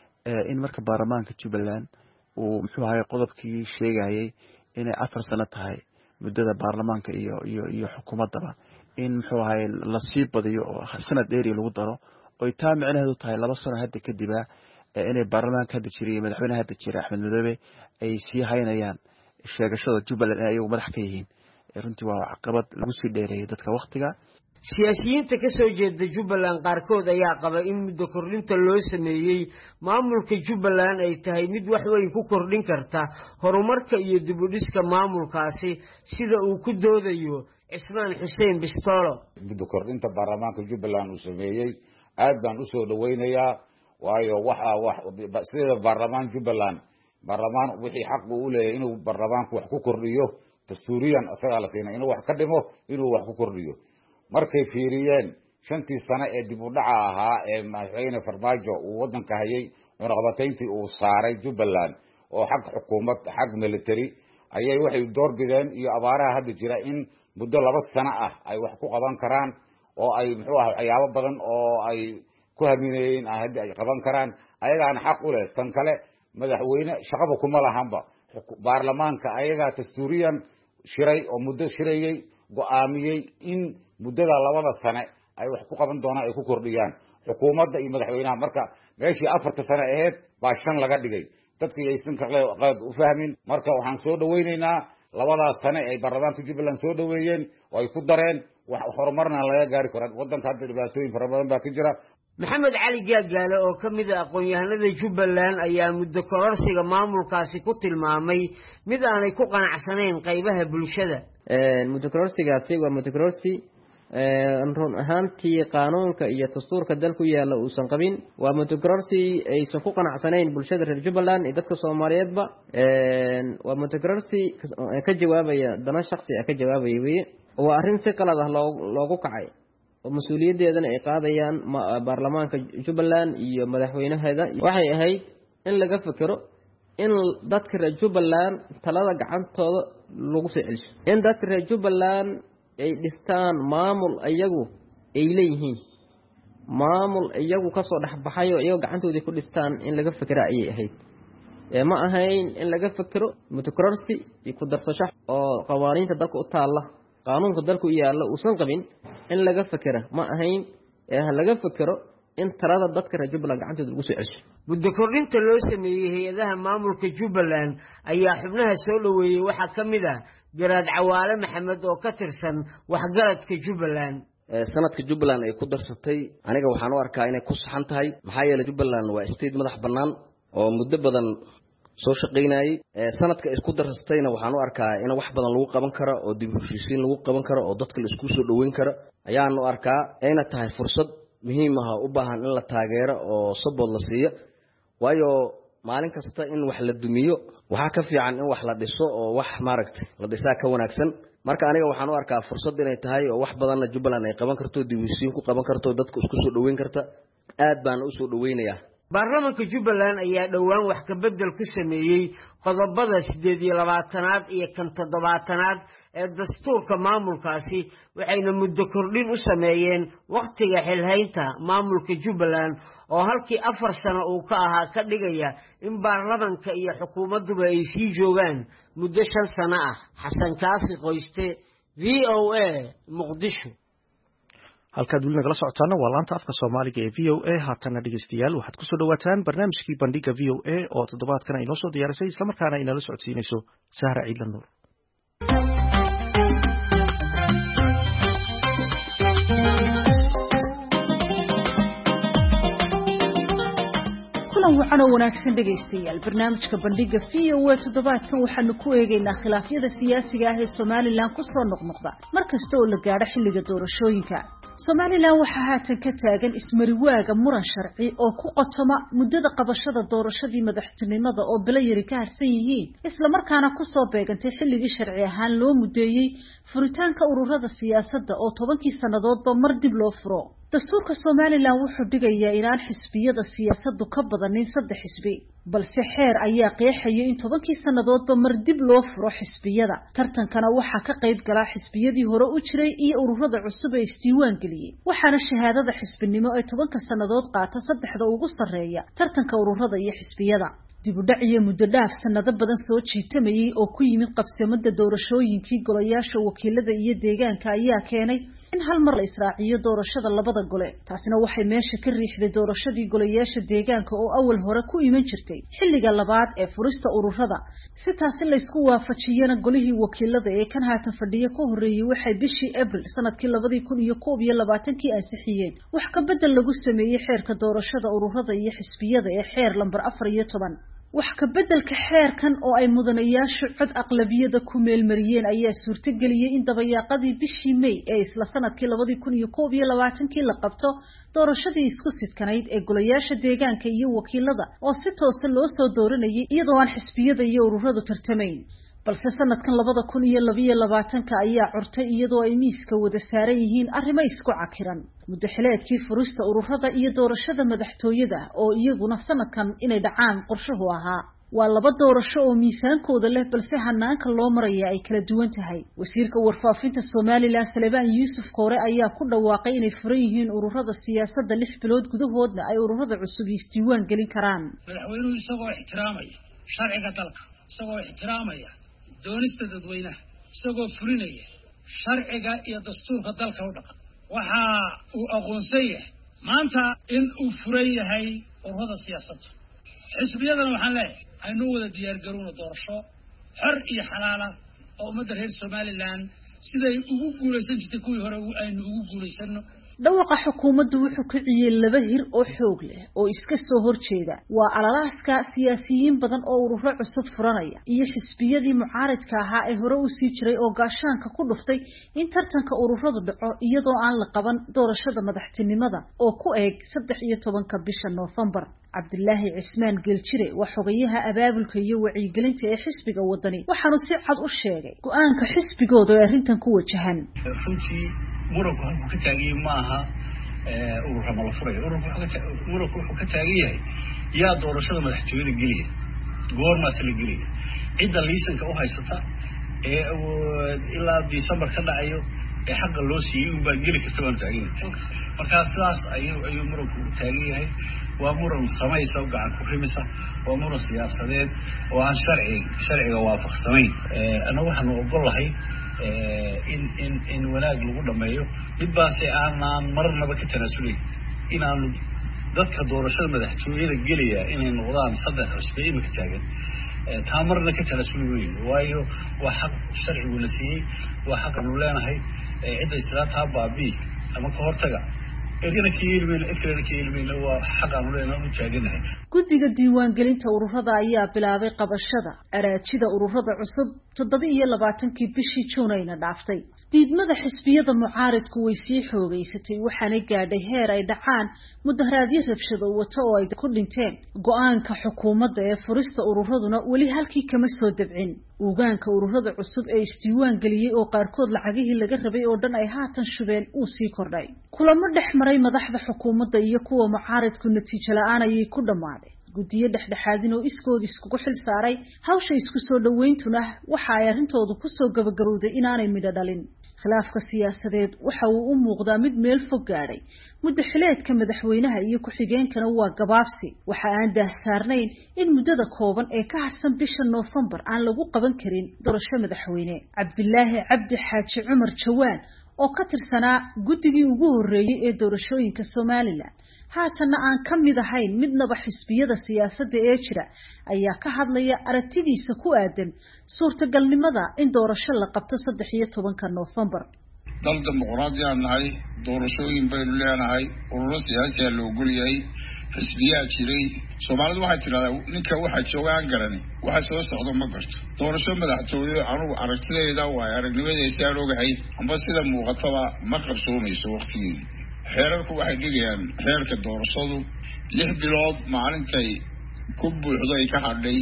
in marka baarlamaanka Jubbaland uu muxuu ahaay qodobkii sheegayay inay afar sano tahay muddada baarlamaanka iyo iyo iyo xukuumadda in muxuu ahaay la sii badiyo oo sanad dheeri lagu daro oo taa micnaheedu tahay laba sano hadda kadib inay baarlamaanka hadda jiray madaxweynaha hadda jiray Axmed Madoobe ay sii haynayaan sheegashada Jubbaland ay ayagu madax ka yihiin runtii waa caqabad lagu sii dheereeyay dadka waqtiga siyaasiyiinta ka soo jeeda Jubbaland qaarkood ayaa qaba in muddo kordhinta loo sameeyay maamulka Jubbaland ay tahay mid wax weyn ku kordhin karta horumarka iyo dib u dhiska maamulkaasi sida uu ku doodayo Ismaan Xuseen Bistolo. muddo kordhinta baarlamaanka Jubbaland uu sameeyay aad baan u soo dhaweynayaa waayo waxa wax sida baarlamaan Jubbaland baarlamaan wixii xaq u leeyahay inuu baarlamaanku wax ku kordhiyo dastuuriyan asaga la siinay inuu wax ka dhimo inuu wax ku kordhiyo markay fiiriyeen shantii sano ee dib u dhaca ahaa ee madaxweyne Farmaajo uu wadanka hayay cunaqabatayntii uu saaray Jubbaland oo xaq xukuumad xaq military ayay waxay door bideen iyo abaaraha hadda jira in muddo laba sano ah ay wax ku qaban karaan oo ay muxuu ah waxyaabo badan oo ay ku haminayeen hadda ay qaban karaan ayagaan xaq u leh tan kale madaxweyne shaqaba kuma lahanba baarlamaanka ayaga dastuuriyan shiray oo muddo shirayay go'aamiyay in muddada labada sano ay wax ku qaban doonaan ay ku kordhiyaan xukuumadda iyo madaxweynaha marka meeshii afarta sano ahayd baa shan laga dhigay dadkii aysan qalad u fahmin marka waxaan soo dhaweynaynaa labadaas sano ay baarlamaanka Jubbaland soo dhaweeyeen oo ay ku dareen wax horumarna laga gaari karo wadanka hadda dhibaatooyin fara badan baa ka jira. Maxamed Cali Gaagaale oo kamid ah aqoon-yahanada Jubbaland ayaa muddo kororsiga maamulkaasi ku tilmaamay mid aanay ku qanacsanayn qaybaha bulshada. ee muddo kororsigaasi waa muddo kororsi ee run ahaantii qaanuunka iyo dastuurka dalku yaala uu san qabin waa muddo kororsi aysan ku qanacsanayn bulshada reer Jubbaland iyo dadka Soomaaliyeedba ee waa muddo kororsi ka jawaabaya dana shakhsi ah ka jawaabaya weeye waa arrin si qalad ah loogu kacay مسؤوليتنا ay qaadayaan baarlamaanka Jubbaland iyo madaxweynaheeda waxay ahayd in laga fikiro in dadka reer Jubbaland talada gacantooda lagu soo celiyo in dadka reer Jubbaland ay dhistaan maamul ayagu ay leeyihiin maamul ayagu ka soo dhaxbaxayo ayagu gacantooda ku dhistaan in laga fikiro ay ahayd ee ma ahayn in laga fikiro mutakarrisi iyo ku darsasho oo qawaaniinta dalka u taala qaanuunka dalku yaala uusan qabin in laga fikiro ma ahayn ee laga fikiro in talada dadka reer Jubbaland gacantooda lagu soo celiyo muddo kordhinta loo sameeyay hay'adaha maamulka Jubbaland ayaa xubnaha soo dhaweeyay waxa kamid ah Garaad Cawaale Maxamed oo ka tirsan waxgaradka Jubbaland sanadka Jubbaland ay ku darsatay aniga waxaan u arkaa inay ku saxan tahay maxaa yeelay Jubbaland waa state madax bannaan oo muddo badan soo shaqeynay sanadka isku darsatayna waxaan u arkaa in wax badan lagu qaban karo oo dib u heshiisiin lagu qaban karo oo dadka la isku soo dhaweyn karo ayaan u arkaa inay tahay fursad muhiim ah u baahan in la taageero oo sabab la siiyo waayo maalin kasta in wax la dumiyo waxa ka fiican in wax la dhiso oo wax maaragtay la dhisaa ka wanaagsan marka aniga waxaan u arkaa fursad inay tahay oo wax badan Jubbaland ay qaban karto dib u heshiisiin ku qaban karto dadka isku soo dhaweyn karta aad baan u soo dhaweynayaa baarlamaanka Jubbaland ayaa dhawaan wax ka bedel ku sameeyay qodobada sideed iyo labaatanaad iyo kan toddobaatanaad ee dastuurka maamulkaasi waxayna muddo kordhin u sameeyeen waqtiga xilhaynta maamulka Jubbaland oo halkii afar sano uu ka ahaa ka dhigaya in baarlamaanka iyo xukuumadduba ay sii joogaan muddo shan sano ah Xasan Kaafi Qoyste V O A Muqdisho halkaad weli nagala socotaana waa laanta afka Soomaaliga ee V O A haatana dhageystayaal waxaad ku soo dhawaataan barnaamijkii bandhiga V O A oo toddobaadkan ay noo soo diyaarisay isla markaana ay nala socodsiinayso Sahra Ciidlan Nuur waxaana wanaagsan dhageystayaal barnaamijka bandhiga V O A toddobaadkan waxaanu ku eegaynaa khilaafyada siyaasiga ah ee Soomaaliland ku soo noqnoqda markasta oo la gaaro xilliga doorashooyinka Soomaaliland waxa haatan ka taagan ismariwaaga muran sharci oo ku qotoma muddada qabashada doorashadii madaxtinimada oo bila yari ka harsan yihiin isla markaana ku soo beegantay xilligii sharci ahaan loo mudeeyay furitaanka ururada siyaasadda oo tobankii sanadoodba mar dib loo furo dastuurka Soomaaliland wuxuu dhigayaa inaan xisbiyada siyaasaddu ka badanin saddex xisbi balse xeer ayaa qeexaya in tobankii sanadoodba mar dib loo furo xisbiyada tartankana waxa ka qayb gala xisbiyadii hore u jiray iyo ururada cusub ee isdiiwaan galiyay waxaana shahaadada xisbinimo ee tobanka sanadood qaata saddexda ugu sareeya tartanka ururada iyo xisbiyada dib u dhac iyo muddo dhaaf sanado badan soo jiitamayay oo ku yimid qabsamada doorashooyinkii golayaasha wakiilada iyo deegaanka ayaa keenay in hal mar la israaciyo doorashada labada gole taasina waxay meesha ka riixday doorashadii golayaasha deegaanka oo awal hore ku iman jirtay xilliga labaad ee furista ururada si taasi la isku waafajiyana golihii wakiilada ee kan haatan fadhiya ka horeeyay waxay bishii April sanadkii labada kun iyo koob iyo labaatan-kii ansixiyeen wax ka bedel lagu sameeyay xeerka doorashada ururada iyo xisbiyada ee xeer lambar afar iyo toban wax ka bedelka xeerkan oo ay mudanayaashu cod aqlabiyada ku meelmariyeen ayaa suurtageliyay in dabayaaqadii bishii May ee isla sanadkii labada kun iyo koob iyo labaatan-kii la qabto doorashadii isku sidkanayd ee golayaasha deegaanka iyo wakiilada oo si toos ah loo soo dooranayay iyadoo aan xisbiyada iyo ururadu tartamayn balse sanadkan labada kun iyo laba iyo labaatanka ayaa curtay iyadoo ay miiska wada saaran yihiin arrimo isku cakiran muddo xileedkii furista ururada iyo doorashada madaxtooyada oo iyaguna sanadkan inay dhacaan qorshuhu ahaa waa laba doorasho oo miisaankooda leh balse hanaanka loo maraya ay kala duwan tahay wasiirka warfaafinta Soomaaliland Salebaan Yuusuf Koore ayaa ku dhawaaqay inay furan yihiin ururada siyaasadda lix bilood gudahoodna ay ururada cusub isdiiwaan gelin karaan madaxweynuhu isagoo ixtiraamaya sharciga dalka isagoo ixtiraamaya doonista dadweynaha isagoo fulinaya sharciga iyo dastuurka dalka u dhaqan waxa uu aqoonsan yahay maanta in uu furan yahay ururada siyaasadda xisbiyadana waxaan leeyahay aynu wada diyaar garowno doorasho xor iyo xalaala oo ummadda reer Soomaaliland siday ugu guuleysan jirtay kuwii hore aynu ugu guuleysano dhawaqa xukuumaddu wuxuu ka ciyay laba hir oo xoog leh oo iska soo horjeeda waa alalaaska siyaasiyiin badan oo ururo cusub furanaya iyo xisbiyadii mucaaradka ahaa ee hore u sii jiray oo gaashaanka ku dhuftay in tartanka ururadu dhaco iyadoo aan la qaban doorashada madaxtinimada oo ku eeg saddex iyo tobanka bisha November Cabdillaahi Cismaan Geeljire waa xogayaha abaabulka iyo wacyigelinta ee xisbiga wadani waxaanu si cad u sheegay go'aanka xisbigooda ee arrintan ku wajahan muranku halku ka taagiyay maaha urur ma la furay ururku muranku wuxuu ka taagan yahay yaa doorashada madaxtooyada geliya goormaas la geliya cidda liisanka u haysata ee ilaa December ka dhacayo ee xaq loo siiyay in baa geli karta waan taagin marka sidaas ayuu ayuu muranku u taagan yahay waa muran samaysa oo gacan ku rimisa waa muran siyaasadeed oo aan sharci sharciga waafaqsanayn ana waxaan ogolahay in in in wanaag lagu dhameeyo midbaasi aanan marnaba ka tanaasulay inaan dadka doorashada madaxtooyada gelaya inay noqdaan saddex cusub imika taagan taa marna ka tanaasulay weyn waayo waa xaq sharcigu la siiyey waa xaq aanu leenahay cidda istiraataha baabi ama ka hortaga guddiga diiwaangelinta ururada ayaa bilaabay qabashada araajida ururada cusub toddoba iyo labaatankii bishii Juunayna dhaaftay diidmada xisbiyada mucaaradku way sii xoogaysatay waxaana gaadhay heer ay dhacaan mudaharaadyo rabshado wato oo ay ku dhinteen go'aanka xukuumadda ee furista ururaduna weli halkii kama soo dabcin ugaanka ururada cusub ee isdiiwaan geliyay oo qaarkood lacagihii laga rabay oo dhan ay haatan shubeen uu sii kordhay kulamo dhex maray madaxda xukuumadda iyo kuwa mucaaradku natiijo la'aan ayay ku dhamaaday guddiyo dhexdhexaadin oo iskood iskugu xil saaray hawsha isku soo dhaweyntuna waxa ay arrintoodu ku soo gabagabowday inaanay midho dhalin khilaafka siyaasadeed waxa uu u muuqdaa mid meel fog gaadhay muddo xileedka madaxweynaha iyo ku-xigeenkana waa gabaabsi waxa aan daahsaarnayn in muddada kooban ee ka harsan bisha November aan lagu qaban karin doorasho madaxweyne Cabdillaahi Cabdi Xaaji Cumar Jawaan oo ka tirsanaa guddigii ugu horeeyay ee doorashooyinka Soomaaliland haatana aan ka mid ahayn midnaba xisbiyada siyaasadda ee jira ayaa ka hadlaya aragtidiisa ku aadan suurtagalnimada in doorasho la qabto saddex iyo tobanka November dal dimuqraadi aan nahay doorashooyin baynu leenahay ururo siyaasi ah loo goliyay xisbiyaa jiray Soomaalidu waxay tiraahdaa ninka waxa joogaan garani waxa soo socdo ma garto doorasho madaxtooyo anigu aragtideeda waa aragnimadeeda aan ogahay amba sida muuqataba ma qabsoomayso waqtigeeda xeerarku waxay dhigayaan xeerka doorashadu lix bilood maalintay ku buuxdo ay ka hadhay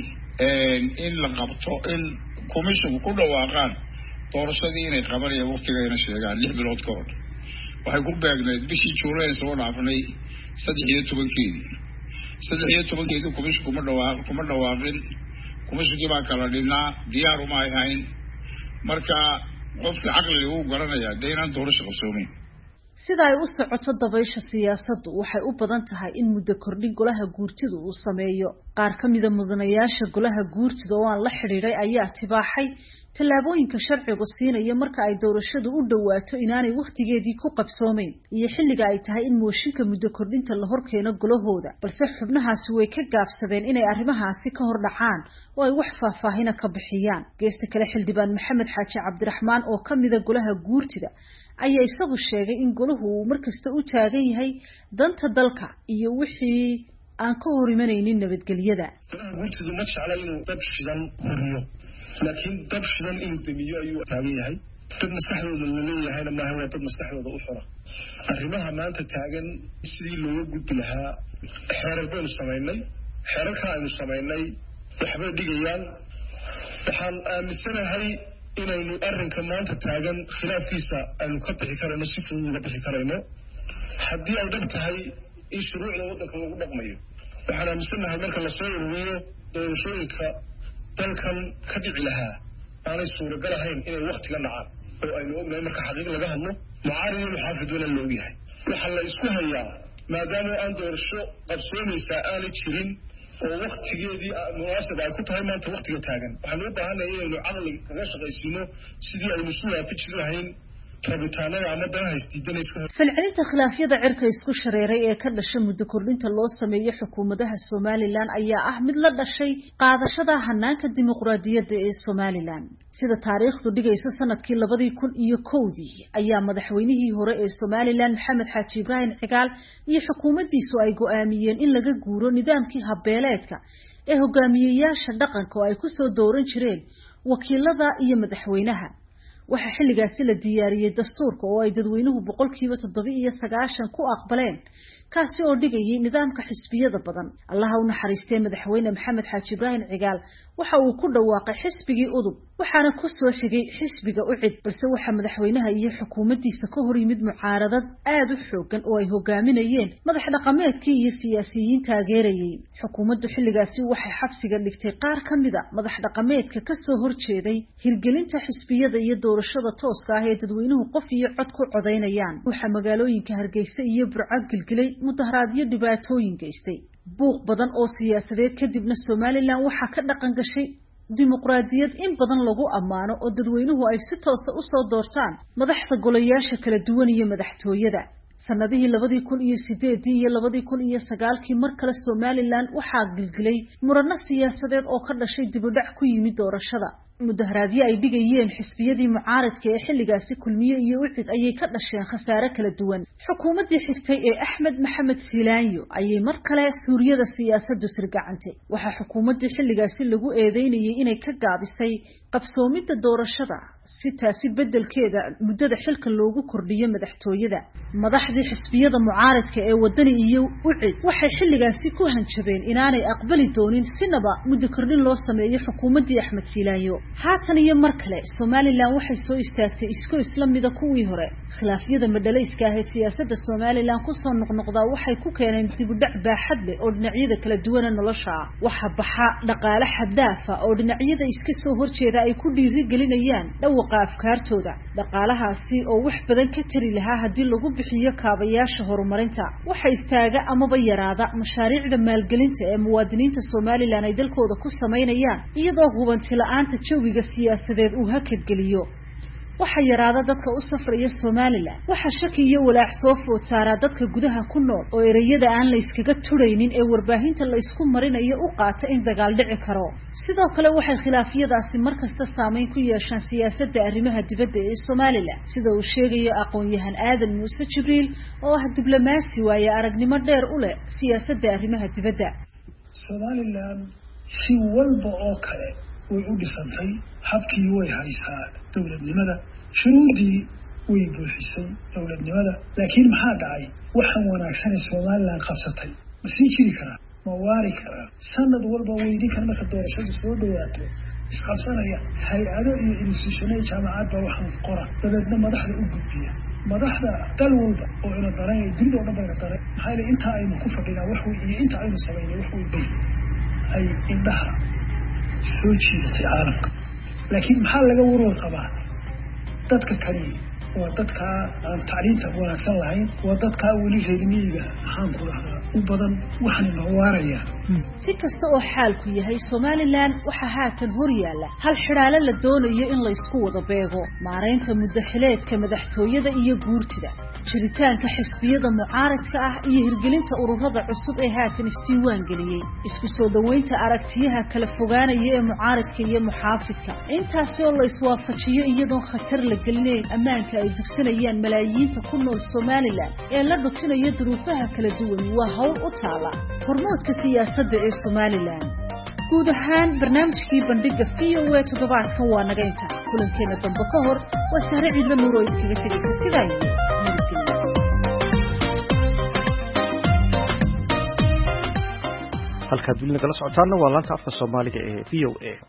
in la qabto in commission ku dhawaaqaan doorashadii inay qabanayaan waqtigeena sheegaan lix bilood ka hor waxay ku beegneed bishii Juulay soo dhaafnay saddex iyo tobankeedii saddex iyo tobankeedii commission kuma dhawaaq kuma dhawaaqin commission baa kala dhinaa diyaar uma ahayn marka qofka caqli uu garanaya deynaan doorasho qabsoomin sida ay u socoto dabaysha siyaasaddu waxay u badan tahay in muddo kordhin golaha guurtidu uu sameeyo qaar ka mid ah mudanayaasha golaha guurtida oo aan la xiriiray ayaa tibaaxay tallaabooyinka sharcigu siinaya marka ay doorashadu u dhawaato inaanay wakhtigeedii ku qabsoomeyn iyo xilliga ay tahay in mooshinka muddo kordhinta la horkeeno golahooda balse xubnahaasi way ka gaabsadeen inay arrimahaasi ka hor dhacaan oo ay wax faahfaahina ka bixiyaan geesta kale xildhibaan maxamed xaaji cabdiraxmaan oo ka mid ah golaha guurtida ayaa isagu sheegay in golahu uu markasta u taagan yahay danta dalka iyo wixii aan ka hor imanaynin nabadgelyada guurtidu ma jecla inuu dab shidan horiyo laakiin dab shidan inuu damiyo ayuu taagan yahay dad maskaxdooda la leeyahayna maaha waa dad maskaxdooda u xora arrimaha maanta taagan sidii looga gudbi lahaa xeerar baynu samaynay xeerarka aynu samaynay waxbay dhigayaan waxaan aaminsanahay inaynu arrinka maanta taagan khilaafkiisa aynu ka bixi karayno si fudud uga bixi karayno haddii ay dhab tahay in shuruucda waddanka lagu dhaqmayo waxaan aaminsanahay marka lasoo ururiyo doorashooyinka dalkan ka dhici lahaa aanay suuragal ahayn inay waktiga dhacaan oo aynu ognahay marka xaqiiq laga hadlo mucaarad iyo muxaafid wala la ogyahay waxaa la isku hayaa maadaama aan doorasho qabsoomaysaa aanay jirin oo waktigeedii munaasib ay ku tahay maanta waktiga taagan waxaanu u baahannahay inaynu caqli kaga shaqaysiino sidii aynu isu waafaji lahayn rabitaanada ama danaha isdiidanaysa falcelinta khilaafyada cirka isku shareeray ee ka dhasha muddo kordhinta loo sameeyo xukuumadaha Somaliland ayaa ah mid la dhashay qaadashada hanaanka dimuqraadiyadda ee Somaliland sida taariikhdu dhigaysa sanadkii labadii kun iyo kowdii ayaa madaxweynihii hore ee Somaliland Maxamed Xaaji Ibrahim Cigaal iyo xukuumaddiisu ay go'aamiyeen in laga guuro nidaamkii habbeeleedka ee hogaamiyeyaasha dhaqanka oo ay ku soo dooran jireen wakiilada iyo madaxweynaha waxa xilligaasi la diyaariyay dastuurka oo ay dadweynuhu boqolkiiba toddoba iyo sagaashan ku aqbaleen kaasi oo dhigayay nidaamka xisbiyada badan allaha u naxariistay madaxweyne maxamed xaaji ibraahim cigaal waxa uu ku dhawaaqay xisbigii udub waxaana ku soo xigay xisbiga u cid balse waxa madaxweynaha iyo xukuumaddiisa ka hor yimid mucaaradad aad u xoogan oo ay hogaaminayeen madax dhaqameedkii iyo siyaasiyiin taageerayay xukuumaddu xilligaasi waxay xabsiga dhigtay qaar ka mid ah madax dhaqameedka ka soo horjeeday hirgelinta xisbiyada iyo doorashada tooska ah ee dadweynuhu qof iyo cod ku codeynayaan waxa magaalooyinka Hargeysa iyo Burco gilgilay mudaharaadyo dhibaatooyin geystay buuq badan oo siyaasadeed kadibna Somaliland waxa ka dhaqan gashay dimuqraadiyad in badan lagu amaano oo dadweynuhu ay si toos ah u soo doortaan madaxda golayaasha kala duwan iyo madaxtooyada sanadihii labadii kun iyo sideed iyo labadii kun iyo sagaal kii mar kale Somaliland waxa gilgilay murano siyaasadeed oo ka dhashay dib u dhac ku yimid doorashada mudaharaadyo ay dhigayeen xisbiyadii mucaaradka ee xilligaasi kulmiye iyo wixid ayay ka dhasheen khasaare kala duwan xukuumaddii xigtay ee Axmed Maxamed Silaanyo ayay mar kale suuriyada siyaasaddu sirgacantay waxa xukuumaddii xilligaasi lagu eedeynayay inay ka gaabisay qabsoomidda doorashada si taasi bedelkeeda muddada xilka loogu kordhiyo madaxtooyada madaxdii xisbiyada mucaaradka ee wadani iyo wixid waxay xilligaasi ku hanjabeen inaanay aqbali doonin sinaba muddo kordhin loo sameeyo xukuumaddii Axmed Silaanyo haatan iyo mar kale Somaliland waxay soo istaagtay isku islamida kuwii hore khilaafyada madhalayska ah ee siyaasadda Somaliland ku soo noqnoqda waxay ku keeneen dib u dhac baaxad leh oo dhinacyada kala duwan nolosha waxa baxa dhaqaale xadaafa oo dhinacyada iska soo horjeeda ay ku dhiiri gelinayaan dhawqa afkaartooda dhaqaalahaasi oo wax badan ka tari lahaa hadii lagu bixiyo kaabayaasha horumarinta waxa istaaga amaba yaraada mashaariicda maalgelinta ee muwaadiniinta Somaliland ay dalkooda ku sameynayaan iyadoo hubanti la'aanta jawiga siyaasadeed uu hakad geliyo waxa yaraada dadka u safraya Somaliland waxa shaki iyo walaac soo food saara dadka gudaha ku nool oo erayada aan la iskaga turaynin ee warbaahinta la isku marinayo u qaata in dagaal dhici karo sidoo kale waxay khilaafyadaasi markasta saameyn ku yeeshaan siyaasadda arrimaha dibadda ee Somaliland sida uu sheegayo aqoon-yahan Aadan Muuse Jibriil oo ah diblomaasi waaye aragnimo dheer u leh siyaasadda arrimaha dibadda Somaliland si walba oo kale way u dhisantay habkii way haysaa dawladnimada shuruudii way buuxisay dawladnimada laakiin maxaa dhacay waxaan wanaagsan ee Somaliland qabsatay ma sii jiri karaa ma waari karaa sanad walba weydii kan marka doorashadu soo dhawaato isqabsanaya hay'ado iyo institutionada jaamacadda waxaan qora dabeedna madaxda u gudbiya madaxda dal walba oo ina daray dunida oo dhan bayna daray maxaa la inta aynu ku fadhinaa wax weyn iyo inta aynu sameynay wax weyn bay ay indhaha soo jiidatay caalamka laakiin maxaa laga warwar qabaa dadka kale waa dadka aan tacliinta wanaagsan lahayn waa dadka weli reer miyiga maxaan ku dhahaa u badan waxaan ma waarayaan si kasta oo xaalku yahay Somaliland waxa haatan hor yaala hal xiraale la doonayo in la isku wada beego maareynta muddaxileedka madaxtooyada iyo guurtida jiritaanka xisbiyada mucaaradka ah iyo hirgelinta ururada cusub ee haatan isdiiwaan galiyay isku soo dhaweynta aragtiyaha kala fogaanaya ee mucaaradka iyo muxaafidka intaas oo la iswaafajiyo iyadoo khatar la gelinayn ammaanka ay dugsanayaan malaayiinta ku nool Somaliland ee la dhutinayo duruufaha kala duwan waa hawl u taala hormoodka siyaasadda ee Somaliland guud ahaan barnaamijkii bandhiga V O A toddobaadkan waa naga inta kulankeena dambe ka hor waa Sahre Ciidla Nuur oo idinkaga tegaysa sidaa halkaad weli nagala socotaana waa laanta afka Soomaaliga ee V O A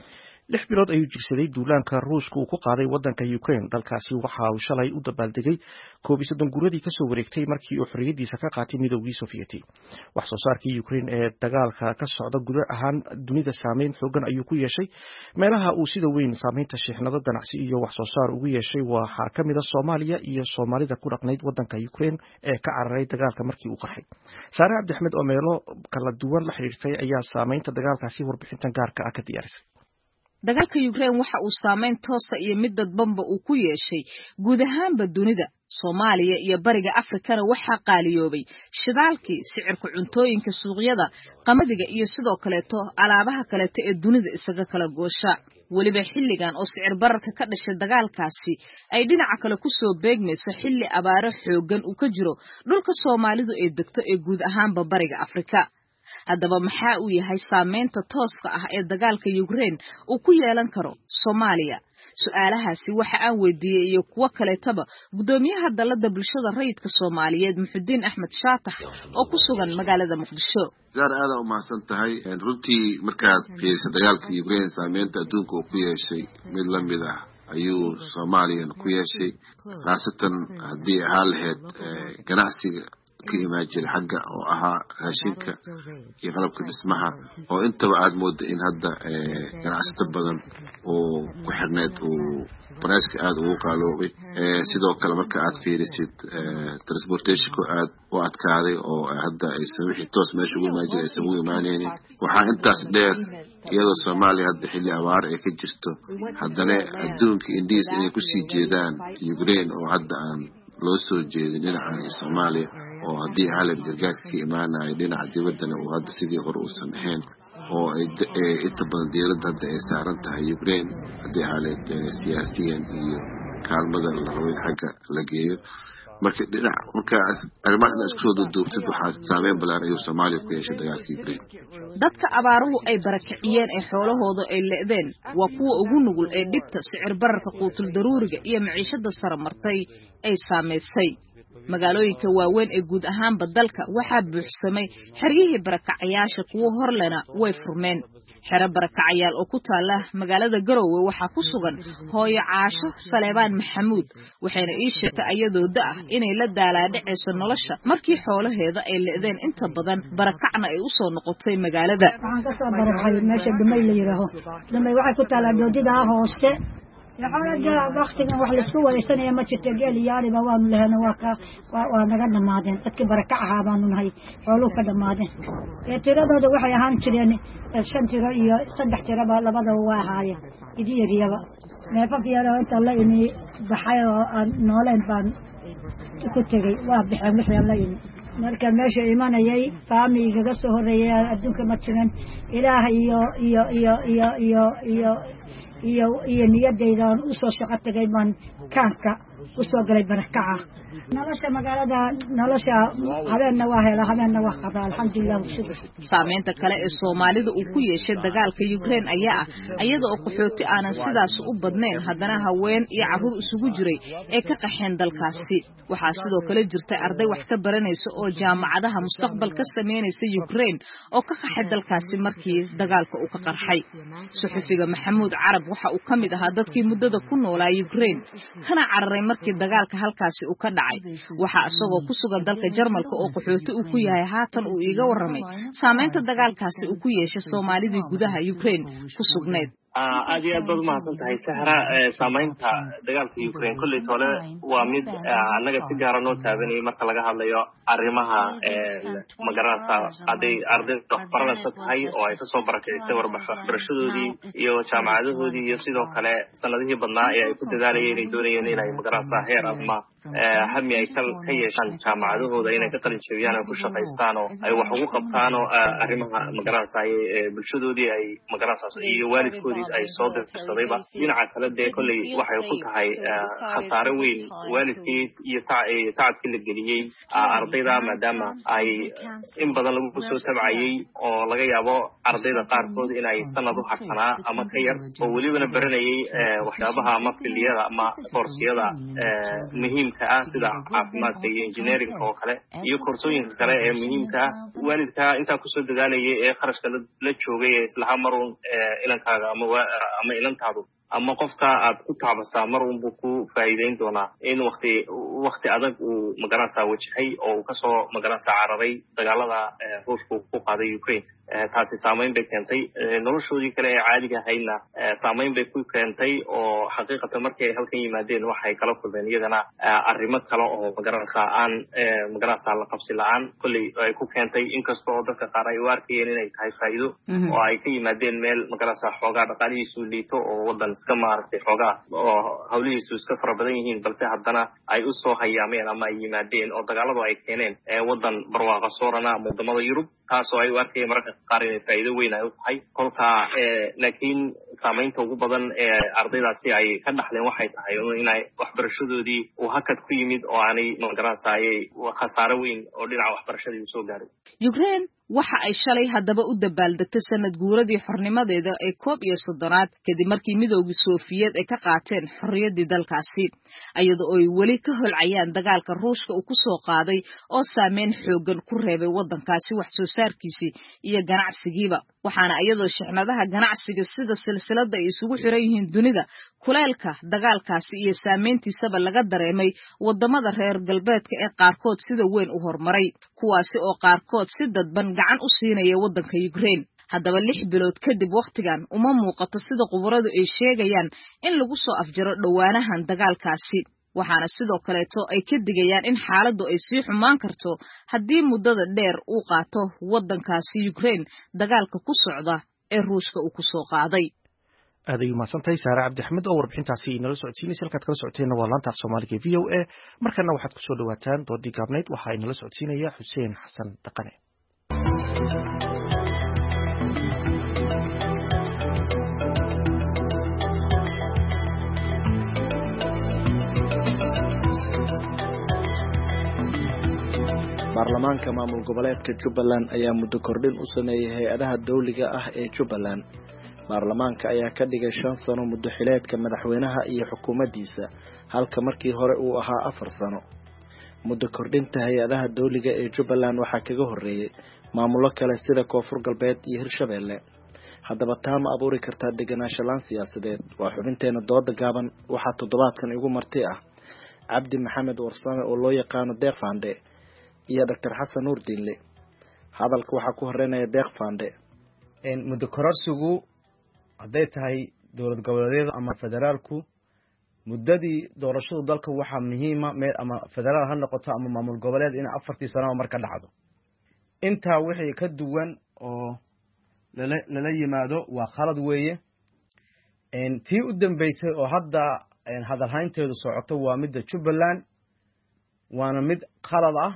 lix bilood ayuu jirsaday duulaanka Ruushka uu ku qaaday wadanka Ukraine dalkaasi waxa uu shalay u dabaaldegay koob iyo soddon guuradii ka soo wareegtay markii uu xorriyadiisa ka qaatay midowgii Sovieti wax soo saarkii Ukraine ee dagaalka ka socda guud ahaan dunida saameyn xooggan ayuu ku yeeshay meelaha uu sida weyn saameynta shixnado ganacsi iyo wax soo saar ugu yeeshay waxa ka mid ah Soomaaliya iyo Soomaalida ku dhaqnayd wadanka Ukraine ee ka cararay dagaalka markii uu qarxay Saare Cabdi Axmed oo meelo kala duwan la xiriirtay ayaa saameynta dagaalkaasi warbixintan gaarka ah ka diyaarisay dagaalka Ukraine waxa uu saameyn toos ah iyo mid dadbanba uu ku yeeshay guud ahaanba dunida Soomaaliya iyo bariga Afrikana waxa qaaliyoobay shidaalkii sicirka cuntooyinka suuqyada qamadiga iyo sidoo kale to alaabaha kale ee dunida isaga kala goosha waliba xilligan oo sicir bararka ka dhashay dagaalkaasi ay dhinaca kale ku soo beegmayso xilli abaaro xoogan uu ka jiro dhulka Soomaalidu ay degto ee guud ahaanba bariga Afrika haddaba maxaa uu yahay saameynta tooska ah ee dagaalka Ukraine uu ku yeelan karo Soomaaliya su'aalahaasi waxa aan weydiiyay iyo kuwa kale taba gudoomiyaha dalada bulshada rayidka Soomaaliyeed Muxudiin Axmed Shaatax oo ku sugan magaalada Muqdisho Zar aad u mahadsan tahay runtii markaad fiiriso dagaalka Ukraine saameynta adduunka uu ku yeeshay mid la mid ah ayuu Soomaaliya ku yeeshay khaasatan haddii ahaa lahayd ganacsiga ka imaajin xagga oo ahaa raashinka iyo qalabka dhismaha oo intaba aad moodo in hadda ganacsato badan oo ku xirneed uu baraaska aad ugu qaaloobay sidoo kale marka aad fiirisid transportation aad u adkaaday oo hadda aysan wixii toos meesha ugu imaajin aysan u imaanaynin waxaa intaas dheer iyadoo Soomaaliya hadda xilli abaar ay ka jirto haddana adduunka indiis inay ku sii jeedaan Ukraine oo hadda aan loo soo jeedin dhinaca Soomaaliya oo haddii xaalad gargaarka ka imaanaya dhinaca dibaddana uu hadda sidii hore uusan ahayn oo ay inta badan diyaaradda hadda ay saaran tahay Ukraine haddii xaalad siyaasiyan iyo kaalmada la rabo in xagga la geeyo marka dhinac marka arrimaha isku soo duubtid waxaa saameyn balaaran ayuu Soomaaliya ku yeeshay dagaalka Ukraine dadka abaaruhu ay barakiciyeen ee xoolahooda ay leedeen waa kuwa ugu nugul ee dhibta sicir bararka quutul daruuriga iyo maciishada sare martay ay saameysay magaalooyinka waaweyn ee guud ahaanba dalka waxaa buuxsamay xeryihii barakacayaasha kuwa horlena way furmeen xero barakacayaal oo ku taala magaalada Garowe waxa ku sugan hooyo Caasho Saleebaan Maxamuud waxayna ii sheegtay ayadoo da ah inay la daalaadhacayso nolosha markii xoolaheeda ay leedeen inta badan barakacna ay u soo noqotay magaalada waxaan ka soo barakacay meesha Dumay la yiraahdo Dumay waxay ku taala doodida hoose xaalada waqtigan wax la isku wareysanaya ma jirto geel yaariba waanu lehna waa ka waa naga dhamaadeen dadkii barakac ahaa baanu nahay xooluhu ka dhamaadeen ee tiradooda waxay ahaan jireen shan tiro iyo saddex tiro ba labadaba waa ahaayeen idii yariyaba neefaf yar oo inta la ini baxay oo aan nooleen baan ku tegay waa bixeen wixii la ini marka meesha imanayay faamiga ka soo horeeyay adduunka ma jiran ilaahay iyo iyo iyo iyo iyo iyo iyo iyo niyadeydan u soo shaqo tagay baan kaanka u soo galay barakaca nolosha magaalada nolosha habeenna waa hela habeenna waa qaba alxamdulilah saameynta kale ee Soomaalida uu ku yeeshay dagaalka Ukraine ayaa ah ayada oo qaxooti aanan sidaas u badnayn haddana haween iyo carruur isugu jiray ee ka qaxeen dalkaasi waxaa sidoo kale jirtay arday wax ka baranaysa oo jaamacadaha mustaqbal ka sameynaysa Ukraine oo ka qaxay dalkaasi markii dagaalka uu ka qarxay suxufiga Maxamuud Carab waxa uu kamid ahaa dadkii muddada ku noolaa Ukraine kana cararay markii dagaalka halkaasi uu ka dhacay waxa asagoo ku sugan dalka Jarmalka oo qaxooti uu ku yahay haatan uu iga waramay saameynta dagaalkaasi uu ku yeeshay Soomaalida gudaha Ukraine ku sugneed aad iyo aad baad umahadsan tahay sahra saamaynta dagaalka Ukraine kulli tole waa mid annaga si gaar ah noo taabanay marka laga hadlayo arrimaha magaranaysa haday ardayda waxbaranaysa tahay oo ay kasoo barakeysay waxbarashadoodii iyo jaamacadahoodii iyo sidoo kale sanadihii badnaa ee ay ku dadaalayeen inay doonayeen inay magaranaysa heer ama hami ay ka yeeshaan jaamacadahooda inay ka qalin jabiyaan oo ku shaqaystaan oo ay wax ugu qabtaan oo arrimaha magaranaysa ay bulshadoodii ay magaranaysa iyo waalidkoodii ay soo dirsadayba dhinaca kale dee kolley waxay ku tahay khasaare weyn waalidkii iyo tacabkii la geliyey ardayda maadaama ay in badan lagu soo tabcayey oo laga yaabo ardayda qaarkood inay sanad u harsanaa ama ka yar oo welibana baranayay waxyaabaha ama filiyada ama koorsiyada muhiimka ah sida caafimaadka iyo engineering oo kale iyo koorsooyinka kale ee muhiimka ah waalidka intaa kusoo dadaalayay ee kharashka la joogay ee islaha marun ilankaaga ama ama ilantaadu ama qofka aad ku taabasaa mar unbuu ku faa'iideyn doonaa in waqti waqti adag uu magaranaysa wajahay oo uu kasoo magaranaysa cararay dagaalada ruushku ku qaaday Ukraine taasi saamayn bay keentay noloshoodii kale ee caadiga ahaydna saamayn bay ku keentay oo xaqiiqatan markii ay halkan yimaadeen waxay kala kulmeen iyagana arrimo kale oo magaranaysa aan magaranaysa la qabsi la-aan kolley ay ku keentay inkasta oo dadka qaar ay u arkayeen inay tahay faa'iido oo ay ka yimaadeen meel magaranaysa xoogaa dhaqaalihiisu liito oo wadan iska maaragtay xoogaa oo hawlihiisu iska fara badan yihiin balse haddana ay u soo hayaameen ama ay yimaadeen oo dagaaladu ay keeneen wadan barwaaqa soorana ama wadamada Yurub taasoo ay u arkayeen mararka qaar inay faa'iido weyn ay u tahay kolka laakiin saamaynta ugu badan ee ardaydaasi ay ka dhaxleen waxay tahay inay waxbarashadoodii uu hakad ku yimid oo aanay magaranaysa ay khasaare weyn oo dhinaca waxbarashadii soo gaaray Ukraine waxa ay shalay haddaba u dabaaldegtay sanad guuradii xornimadeeda ee koob iyo soddonaad kadib markii midowgii Soofiyeed ay ka qaateen xorriyaddii dalkaasi iyadoo ay weli ka holcayaan dagaalka Ruushka uu ku soo qaaday oo saameyn xooggan ku reebay waddankaasi wax soo saarkiisii iyo ganacsigiiba waxaana iyadoo shixnadaha ganacsiga sida silsiladda ay isugu xiran yihiin dunida kuleelka dagaalkaasi iyo saameyntiisaba laga dareemay wadamada reer galbeedka ee qaarkood sida weyn u horumaray kuwaasi oo qaarkood si dadban gacan u siinaya waddanka Ukraine haddaba lix bilood kadib waqtigan uma muuqato sida qubaradu ay sheegayaan in lagu soo afjaro dhawaanahan dagaalkaasi waxaana sidoo kaleeto ay ka digayaan in xaaladdu ay sii xumaan karto haddii muddada dheer uu qaato waddankaasi Ukraine dagaalka ku socda ee Ruushka uu ku soo qaaday aad ay umahadsantahay Saare Cabdi Axmed oo warbixintaasi inala socodsiinaysa halkaad kala socoteenna waa laanta af Soomaaliga V O A markana waxaad kusoo dhawaataan doodii gaabnayd waxaa inala socodsiinaya Xuseen Xasan Dhaqane baarlamaanka maamul goboleedka Jubbaland ayaa muddo kordhin u sameeyay hay-adaha dawliga ah ee Jubbaland baarlamaanka ayaa ka dhigay shan sano muddo xileedka madaxweynaha iyo xukuumaddiisa halka markii hore uu ahaa afar sano muddo kordhinta hay-adaha dawliga ee Jubbaland waxaa kaga horeeyay maamulo kale sida Koonfur Galbeed iyo Hirshabeelle haddaba taa ma abuuri kartaa deganaansho laan siyaasadeed waa xubinteena dooda gaaban waxaa toddobaadkan igu marti ah Cabdi Maxamed Warsame oo loo yaqaano Deeq Fande iyo Doctor Xasan Nuur Diinle hadalka waxaa ku horeynaya Deeq Fande in muddo kororsigu haday tahay dowlad goboleedyada ama federaalku muddadii doorashadu dalka waxaa muhiima meel ama federaal ha noqoto ama maamul goboleed in afartii sano marka dhacdo intaa wixii ka duwan oo lala lala yimaado waa khalad weeye in tii u dambeysay oo hadda hadal haynteedu socoto waa midda Jubbaland waana mid khalad ah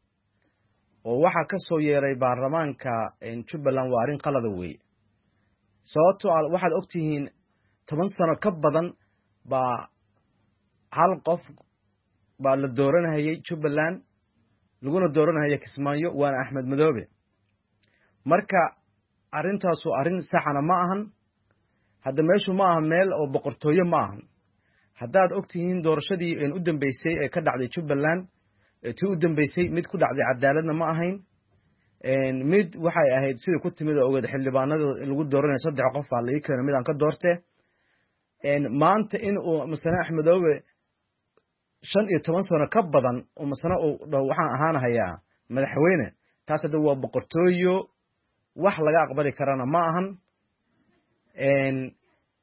oo waxa ka soo yeeray baarlamaanka Jubbaland waa arin qalad weeye sababtoo ah waxaad ogtihiin toban sano ka badan baa hal qof baa la dooranayay Jubbaland laguna dooranayay Kismaayo waana Axmed Madoobe marka arintaas oo arin saxana ma ahan hadda meeshu ma aha meel oo boqortooyo ma ahan haddaad ogtihiin doorashadii u dambeysay ee ka dhacday Jubbaland tii u dambeysay mid ku dhacday cadaaladna ma ahayn mid waxay ahayd sida ku timid oo ogada xildhibaanada lagu dooranayo saddex qof baa laga keenay mid aan ka doorte maanta in uu masana Axmedoobe shan iyo toban sano ka badan oo masana uu waxaan ahaanayaa madaxweyne taas hadda waa boqortooyo wax laga aqbali karana ma ahan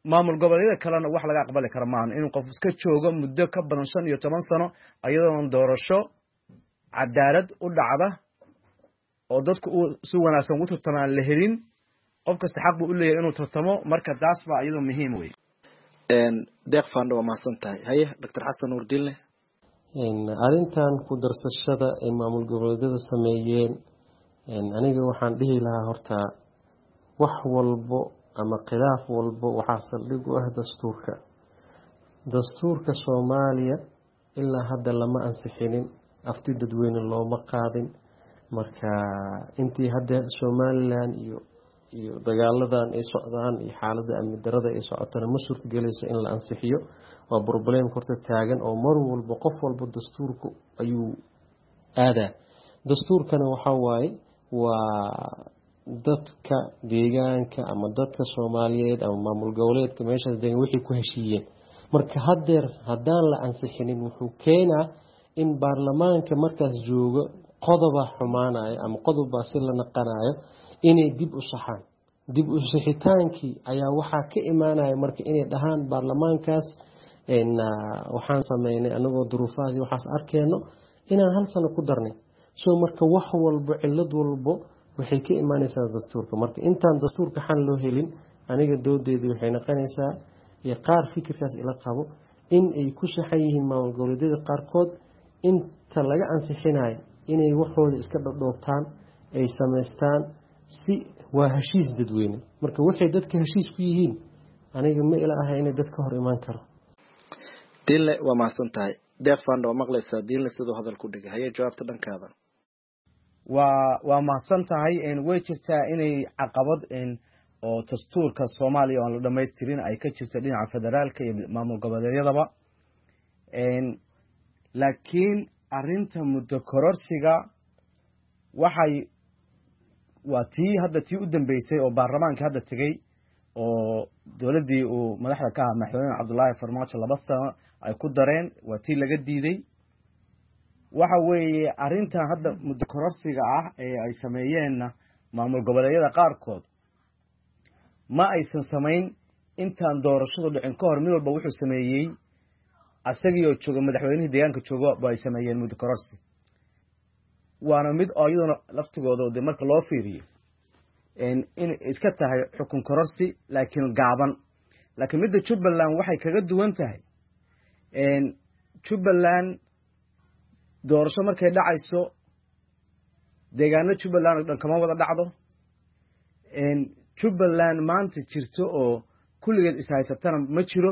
maamul goboleedyada kalena wax laga aqbali kara maahan inuu qof iska joogo muddo ka badan shan iyo toban sano ayadoon doorasho cadaalad u dhacda oo dadku uu si wanaagsan u tartamaan la helin qof kasta xaq buu u leeyahay inuu tartamo marka taas baa iyadoo muhiim wey deeq faandho waa mahadsan tahay haye doctor xasan nuur diinle arrintan ku darsashada ay maamul goboleedyada sameeyeen aniga waxaan dhihi lahaa horta wax walbo ama khilaaf walbo waxaa saldhig u ah dastuurka dastuurka Soomaaliya ilaa hadda lama ansixinin afti dadweyne looma qaadin marka intii hadda Somaliland iyo iyo dagaaladan ay socdaan iyo xaaladda amni darrada ay socotana ma suurtagelayso in la ansixiyo waa problem horta taagan oo mar walba qof walba dastuurku ayuu aadaa dastuurkana waxa waaye waa dadka deegaanka ama dadka Soomaaliyeed ama maamul goboleedka meesha deegaan wixii ku heshiiyeen marka hadeer hadaan la ansixinin wuxuu keenaa in baarlamaanka markaas joogo qodoba xumaanayo ama qodoba si la naqanayo inay dib u saxaan dib u saxitaankii ayaa waxaa ka imaanaya marka inay dhahaan baarlamaankaas in waxaan sameynay anagoo duruufahaas waxaas arkeeno inaan hal sano ku darnay soo marka wax walba cilad walba waxay ka imaanaysaa dastuurka marka intaan dastuurka xal loo helin aniga doodeedii waxay noqonaysaa iyo qaar fikirkaas ila qabo in ay ku saxan yihiin maamul goboleedyada qaarkood inta laga ansixinayo inay waxooda iska dhadhoobtaan ay samaystaan si waa heshiis dadweyne marka waxay dadka heshiis ku yihiin aniga ma ila aha inay dadka hor imaan karo diinle waa mahadsan tahay deeq faandho waa maqlaysaa diinle siduu hadal ku dhigay haye jawaabta dhankaada waa waa mahadsan tahay way jirtaa inay caqabad oo dastuurka Soomaaliya oo la dhameystirin ay ka jirto dhinaca federaalka iyo maamul goboleedyadaba laakiin arinta muddo kororsiga waxay waa tii hadda tii u dambeysay oo baarlamaanka hadda tagay oo dowladii uu madaxda ka ahaa madaxweyne Cabdullaahi Farmaajo laba sano ay ku dareen waa tii laga diiday waxa weeye arintan hadda muddo kororsiga ah ee ay sameeyeen maamul goboleedyada qaarkood ma aysan sameyn intaan doorashadu dhicin ka hor mid walba wuxuu sameeyay asagii oo jooga madaxweynaha deegaanka jooga bay sameeyeen muddo kororsi waana mid oo iyaduna laftigooda de marka loo fiiriyo in iska tahay xukun kororsi laakiin gaaban laakiin midda Jubbaland waxay kaga duwan tahay Jubbaland doorasho markay dhacayso deegaano Jubbaland dhan kama wada dhacdo Jubbaland maanta jirto oo kulligeed is haysatana ma jiro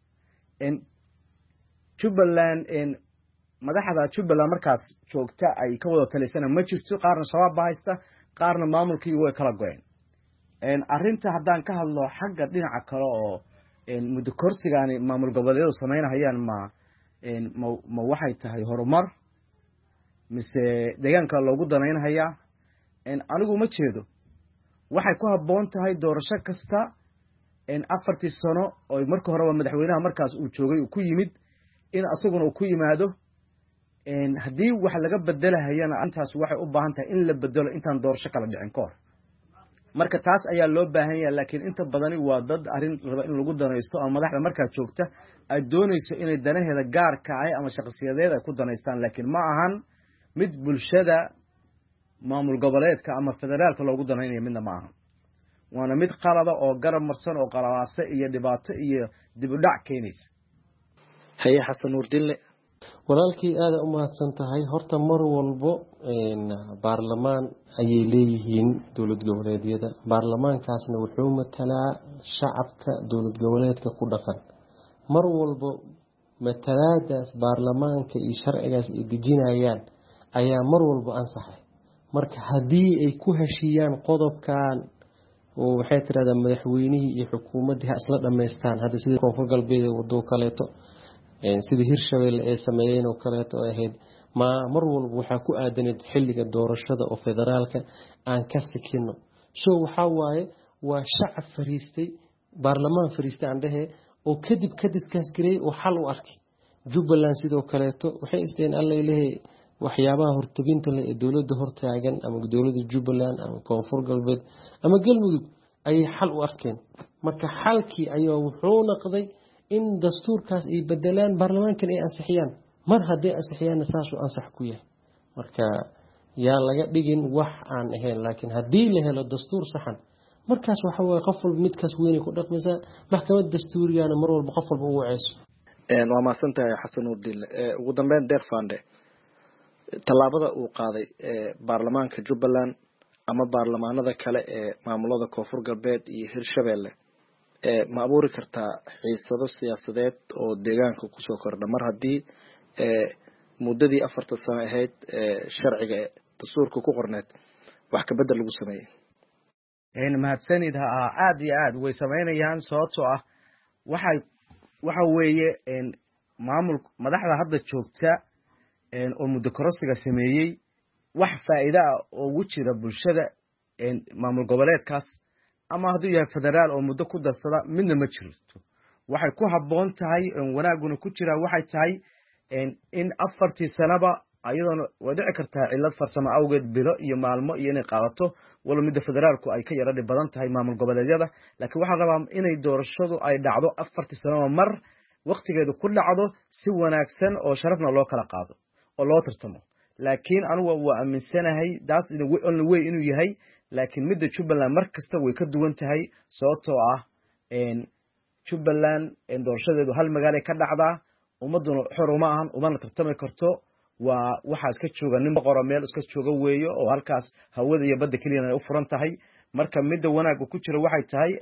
Jubbaland madaxda Jubbaland markaas joogta ay ka wada talisana ma jirto qaarna shabaab ba haysta qaarna maamulkii way kala go'een arinta hadaan ka hadlo xagga dhinaca kale oo muddo korsigaani maamul goboleedyadu sameynayaan ma ma waxay tahay horumar mise deegaanka loogu danaynayaa anigu ma jeedo waxay ku haboon tahay doorasho kasta afartii sano oo marka horeba madaxweynaha markaas uu joogay uu ku yimid in asaguna uu ku yimaado haddii wax laga bedelahayana intaas waxay u baahan tahay in la bedelo intaan doorasho kala dhicin ka hor marka taas ayaa loo baahan yahay laakiin inta badani waa dad arin raba in lagu danaysto ama madaxda markaa joogta ay doonayso inay danaheeda gaarka ah ama shakhsiyadeed ay ku danaystaan laakiin ma ahan mid bulshada maamul goboleedka ama federaalka loogu danaynayo midna ma ahan waana mid qalada oo garab marsan oo qalawaase iyo dhibaato iyo dib u dhac keenaysa haye xasan nuur diinle walaalkii aad u mahadsan tahay horta mar walbo baarlamaan ayay leeyihiin dowlad goboleedyada baarlamaankaasna wuxuu matalaa shacabka dowlad goboleedka ku dhaqan mar walbo matalaadaas baarlamaanka iyo sharcigaas ay dejinayaan ayaa mar walbo ansaxay marka haddii ay ku heshiiyaan qodobkan oo waxay tiraahdaa madaxweynihii iyo xukuumaddii ha isla dhammaystaan hadda sida koonfur galbeed ee waddo kaleeto sida Hirshabelle ay sameeyeen oo kaleeto ahayd ma mar walba waxa ku aadaneed xilliga doorashada oo federaalka aan ka sikino soo waxa waaye waa shacab fariistay baarlamaan fariistay aan dhahe oo kadib ka discuss garay oo xal u arkay Jubbaland sidoo kaleeto waxay isteen alla ilaahay waxyaabaha hortabinta leh ee dawladda hortaagan ama dawladda Jubbaland ama koonfur galbeed ama galmudug ayay xal u arkeen marka xalkii ayaa wuxuu noqday in dastuurkaas ay bedelaan baarlamaankan ay ansixiyaan mar hadday ansixiyaanna saasuu ansax ku yahay marka yaa laga dhigin wax aan ahayn laakiin haddii la helo dastuur saxan markaas waxa waaye qof walba midkaas weynay ku dhaqmaysaa maxkamad dastuurigana mar walba qof walba u waceyso waa mahadsantahay xasan udiile ugu dambeyn deeq fande tallaabada uu qaaday baarlamaanka jubbaland ama baarlamaanada kale ee maamulada koonfur galbeed iyo hirshabelle ma abuuri kartaa xiisado siyaasadeed oo deegaanka kusoo kordha mar haddii muddadii afartan sano ahayd sharciga dastuurka ku qorneed wax kabedel lagu sameeyey mahadsanid ha aada iyo aad way samaynayaan sababtoo ah waxay waxa weeye maamul madaxda hadda joogta oo muddo kororsiga sameeyey wax faa'iido ah oo ugu jira bulshada maamul goboleedkaas ama hadduu yahay federaal oo muddo ku darsada midna ma jirto waxay ku habboon tahay wanaaguna ku jira waxay tahay in afartii sanaba ayadoona way dhici kartaa cillad farsamo awgeed bilo iyo maalmo iyo inay qaadato walo midda federaalku ay ka yara dhib badan tahay maamul goboleedyada laakiin waxaa rabaa inay doorashadu ay dhacdo afartii sanaba mar waqtigeedu ku dhacdo si wanaagsan oo sharafna loo kala qaado oo loo tartamo laakiin anigu waa aaminsanahay daas only way inuu yahay laakiin midda jubbaland mar kasta way ka duwan tahay sababtoo ah jubbaland doorashadeedu hal magaalay ka dhacdaa ummaduna xor uma ahan umana tartami karto waa waxaa iska jooga nin boqora meel iska jooga weeyo oo halkaas hawada iyo badda keliyana ay u furan tahay marka midda wanaagga ku jira waxay tahay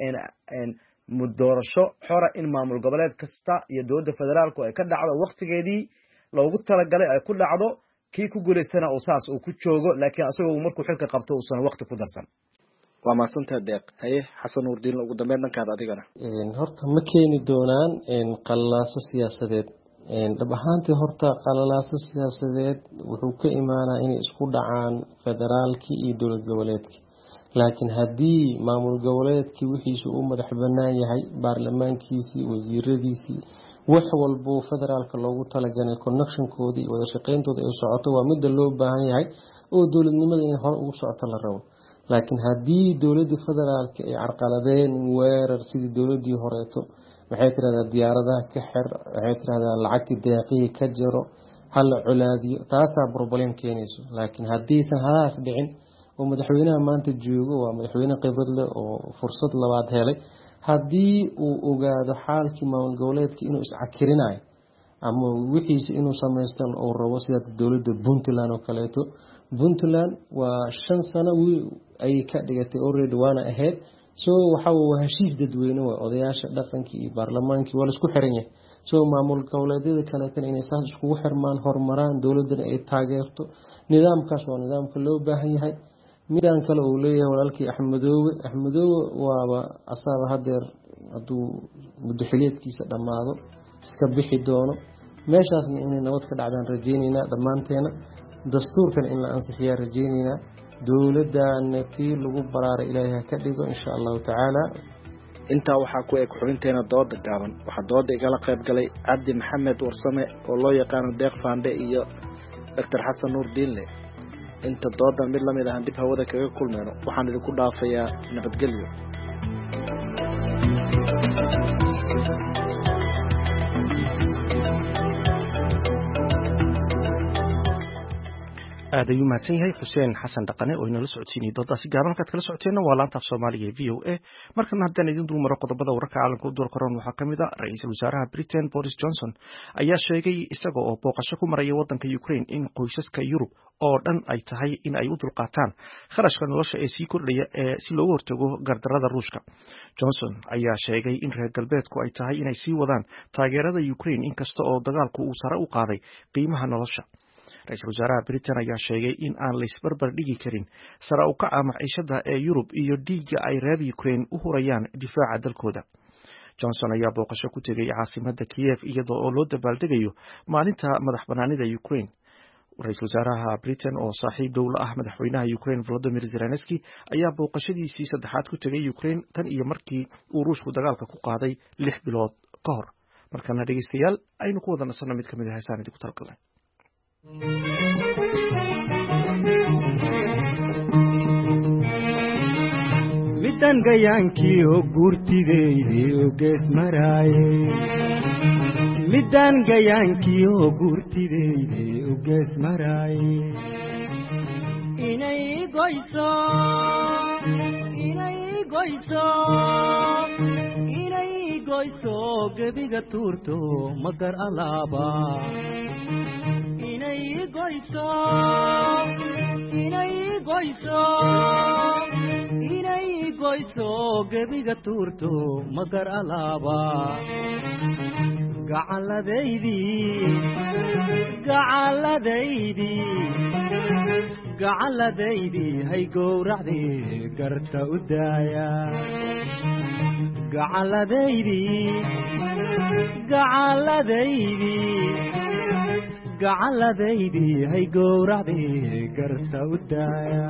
doorasho xora in maamul goboleed kasta iyo dowladda federaalku ay ka dhacdo waqtigeedii loogu talagalay ay ku dhacdo kii ku guulaystana uu saas uu ku joogo laakiin asagoo markuu xilka qabto uusan waqti ku darsan waa mahadsantahay deeq haye xasan nuurdiin ugu dambeyn dhankaada adigana horta ma keeni doonaan qalalaaso siyaasadeed dhab ahaantii horta qalalaaso siyaasadeed wuxuu ka imaanaa inay isku dhacaan federaalkii iyo dowlad goboleedkii laakiin haddii maamul goboleedkii wixiisu u madax banaan yahay baarlamaankiisii wasiiradiisii wax walbo federaalka loogu talagalay connectionkoodii wada shaqeyntooda ay socoto waa midda loo baahan yahay oo dowladnimada inay hore ugu socoto la rabo laakiin haddii dowladii federaalka ay carqaladeen weerar sidii dowladii horeeto waxay tirahdaa diyaaradaha ka xir waxay tirahdaa lacagtii deeqihii ka jiro hala colaadiyo taasaa problem keenayso laakiin haddiisan hadaas dhicin oo madaxweynaha maanta joogo waa madaxweyne khibrad leh oo fursad labaad helay haddii uu ogaado xaalkii maamul goboleedkii inuu iscakirinayo ama wixiisa inuu samaystan uu rabo sida dowladda puntland oo kaleeto puntland waa shan sano ayay ka dhigatay already waana ahayd so waxa waa heshiis dadweyne waa odayaasha dhaqankii iyo baarlamaankii waa laisku xiran yahay so maamul goboleedyada kaleetana inay saas iskugu xirmaan horumaraan dowladdana ay taageerto nidaamkaas waa nidaamka loo baahan yahay midaan kale uu leeyahay walaalkii axmedoowe axmedoowe waaba asaaba hadeer hadduu muddo xiliedkiisa dhammaado iska bixi doono meeshaasna inay nabad ka dhacdaan rajeyneynaa dhammaanteena dastuurkan in la ansixiyaa rajeyneynaa dowladana tii lagu baraaray ilaahay ha ka dhigo insha allahu tacaala intaa waxaa ku eg xubinteena dooda gaaban waxaa dooda igala qayb galay cabdi maxamed warsame oo loo yaqaano deeq faande iyo doctor xasan nuur diinle inta doodan mid lamid ahaan dib hawada kaga kulmeyno waxaan idinku dhaafayaa nabadgelyo aad ayuu mahadsan yahay xuseen xasan dhaqane oo inala socodsiinayay doodaasi gaaban halkaad kala socoteenna waa laanta af soomaaliga ee v o a markana haddaan idin dul maro qodobada wararka caalamka u door koran waxaa ka mid a ra-iisul wasaaraha britain boris johnson ayaa sheegay isaga oo booqasho ku maraya waddanka ukraine in qoysaska yurub oo dhan ay tahay in ay u dulqaataan kharashka nolosha ee sii kordhaya ee si loogu hortago gardarada ruushka johnson ayaa sheegay in reer galbeedku ay tahay inay sii wadaan taageerada ukraine inkasta oo dagaalku uu sare u qaaday qiimaha nolosha ra-iisul wasaaraha britain ayaa sheegay in aan laisbarbar dhigi karin sare u kaca maciishada ee yurub iyo dhiigga ay reer ukraine u hurayaan difaaca dalkooda johnson ayaa booqasho ku tegay caasimada kiyev iyada oo loo dabaaldegayo maalinta madax banaanida ukraine ra-iisul wasaaraha britain oo saaxiib dhow la ah madaxweynaha ukraine volodymyr zelensky ayaa booqashadiisii saddexaad ku tegay ukraine tan iyo markii uu ruushku dagaalka ku qaaday lix bilood ka hor markana dhegeystayaal aynu ku wada nasanno mid kamid a heesaan idinku talgalnay midda midaan gayaankii oo guurtideydii oo gees maraaye midaan gayaankii oo guurtideydii oo gees maraaye inay goyso inay goyso inay goyso gebiga tuurto magar alaaba inay goyso inay goyso inay goyso gebiga tuurto magar alaaba gacaladeydii gacaladeydii gacaladeydii hay gowracdii garta u daaya gacaladeydii gacaladeydii gacaladeydii hay gowracdii garta u daaya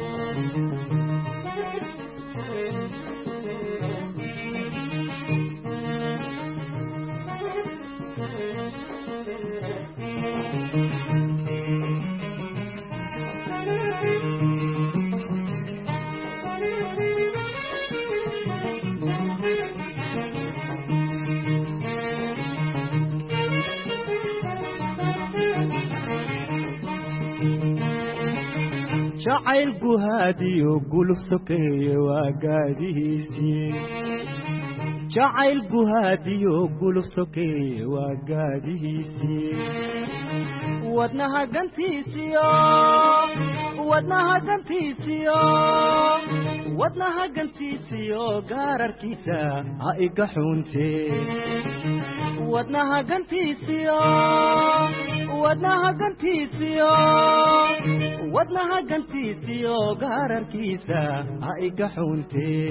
jacayl guhaadiyo guluf sokeeye waa gaadihiisii jacayl guhaadiyo guluf sokeeye waa gaadihiisii wadnaha gantiisiyo wadnaha gantiisiyo wadnaha gantiisiyo gaararkiisa ha iga xuuntee wadnaha gantiisiyo wadnaha gantiisiyo wadnaha gantiisiyo gaararkiisa ha iga xuuntee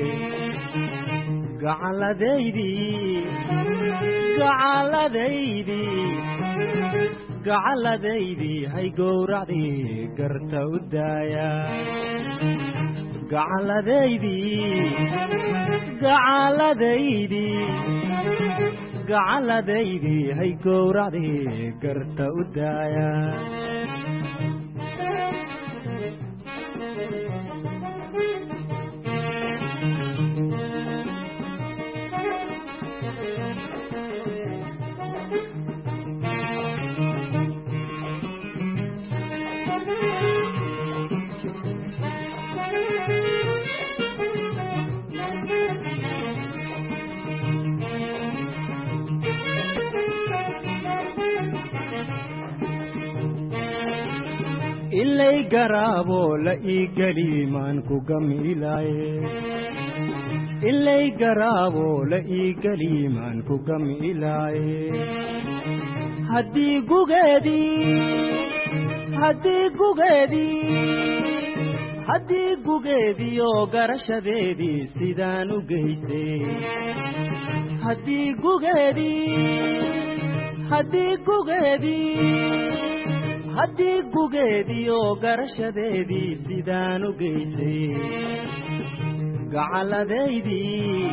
gacaladeydii gacaladeydii gacaladeydii hay gowracdii garta u daaya gacaladeydii gacaladeydii gacaladeydii hay gowracdii garta u daaya ilay garaabo la ii geliimaan ku gamiilaaye ilay garaabo la ii geliimaan ku gamiilaaye haddii gugeedii haddii gugeedii haddii gugeediyo garashadeedii sidaan u geysay haddii gugeedii haddii gugeedii haddii gugeediyo garashadeedii sidaan u geysay gacaladeydii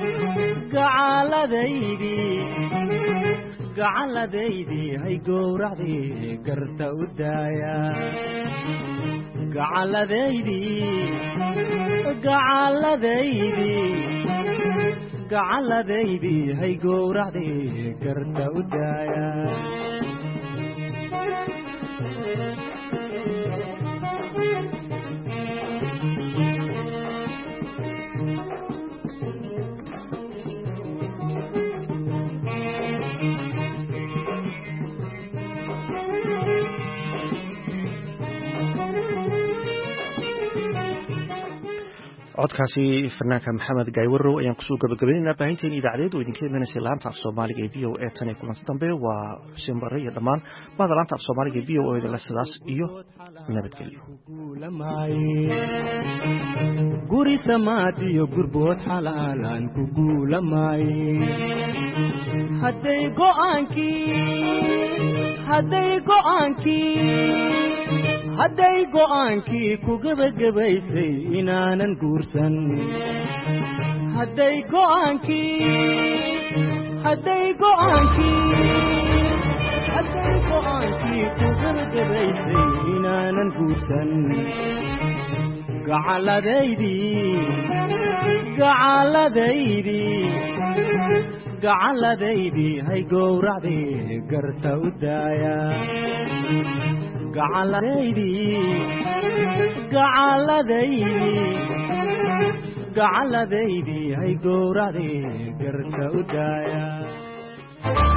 gacaladeydii gacaladeydii hay gowracdii garta u daaya gacaladeydii gacaladeydii gacaladeydii hay gowracdii garta u daaya codkaasi fanaanka maxamed gaaywarow ayaan kusoo gabagabaynaynaa baahinteena idaacadeed oo idinka imanaysa laanta af soomaaliga ee v o a tan iyo kulanti dambe waa xuseen bare iyo dhammaan bahda laanta af soomaaliga ee v o a dala sidaas iyo nabadgelyo guri samaad iyo gurbood xalaalaan ku guulamaaye hadday go'aankii hadday go'aankii hadday go'aankii ku gebagabaysay inaanan guursan hadday go'aankii hadday go'aankii hadday go'aankii ku gebagabaysay inaanan guursan gacaladeydii gacaladeydii gacaladeydii hay gowracdii garta u daaya gacaladeydii gacaladeydii gacaladeydii hay gowracdii garta u daaya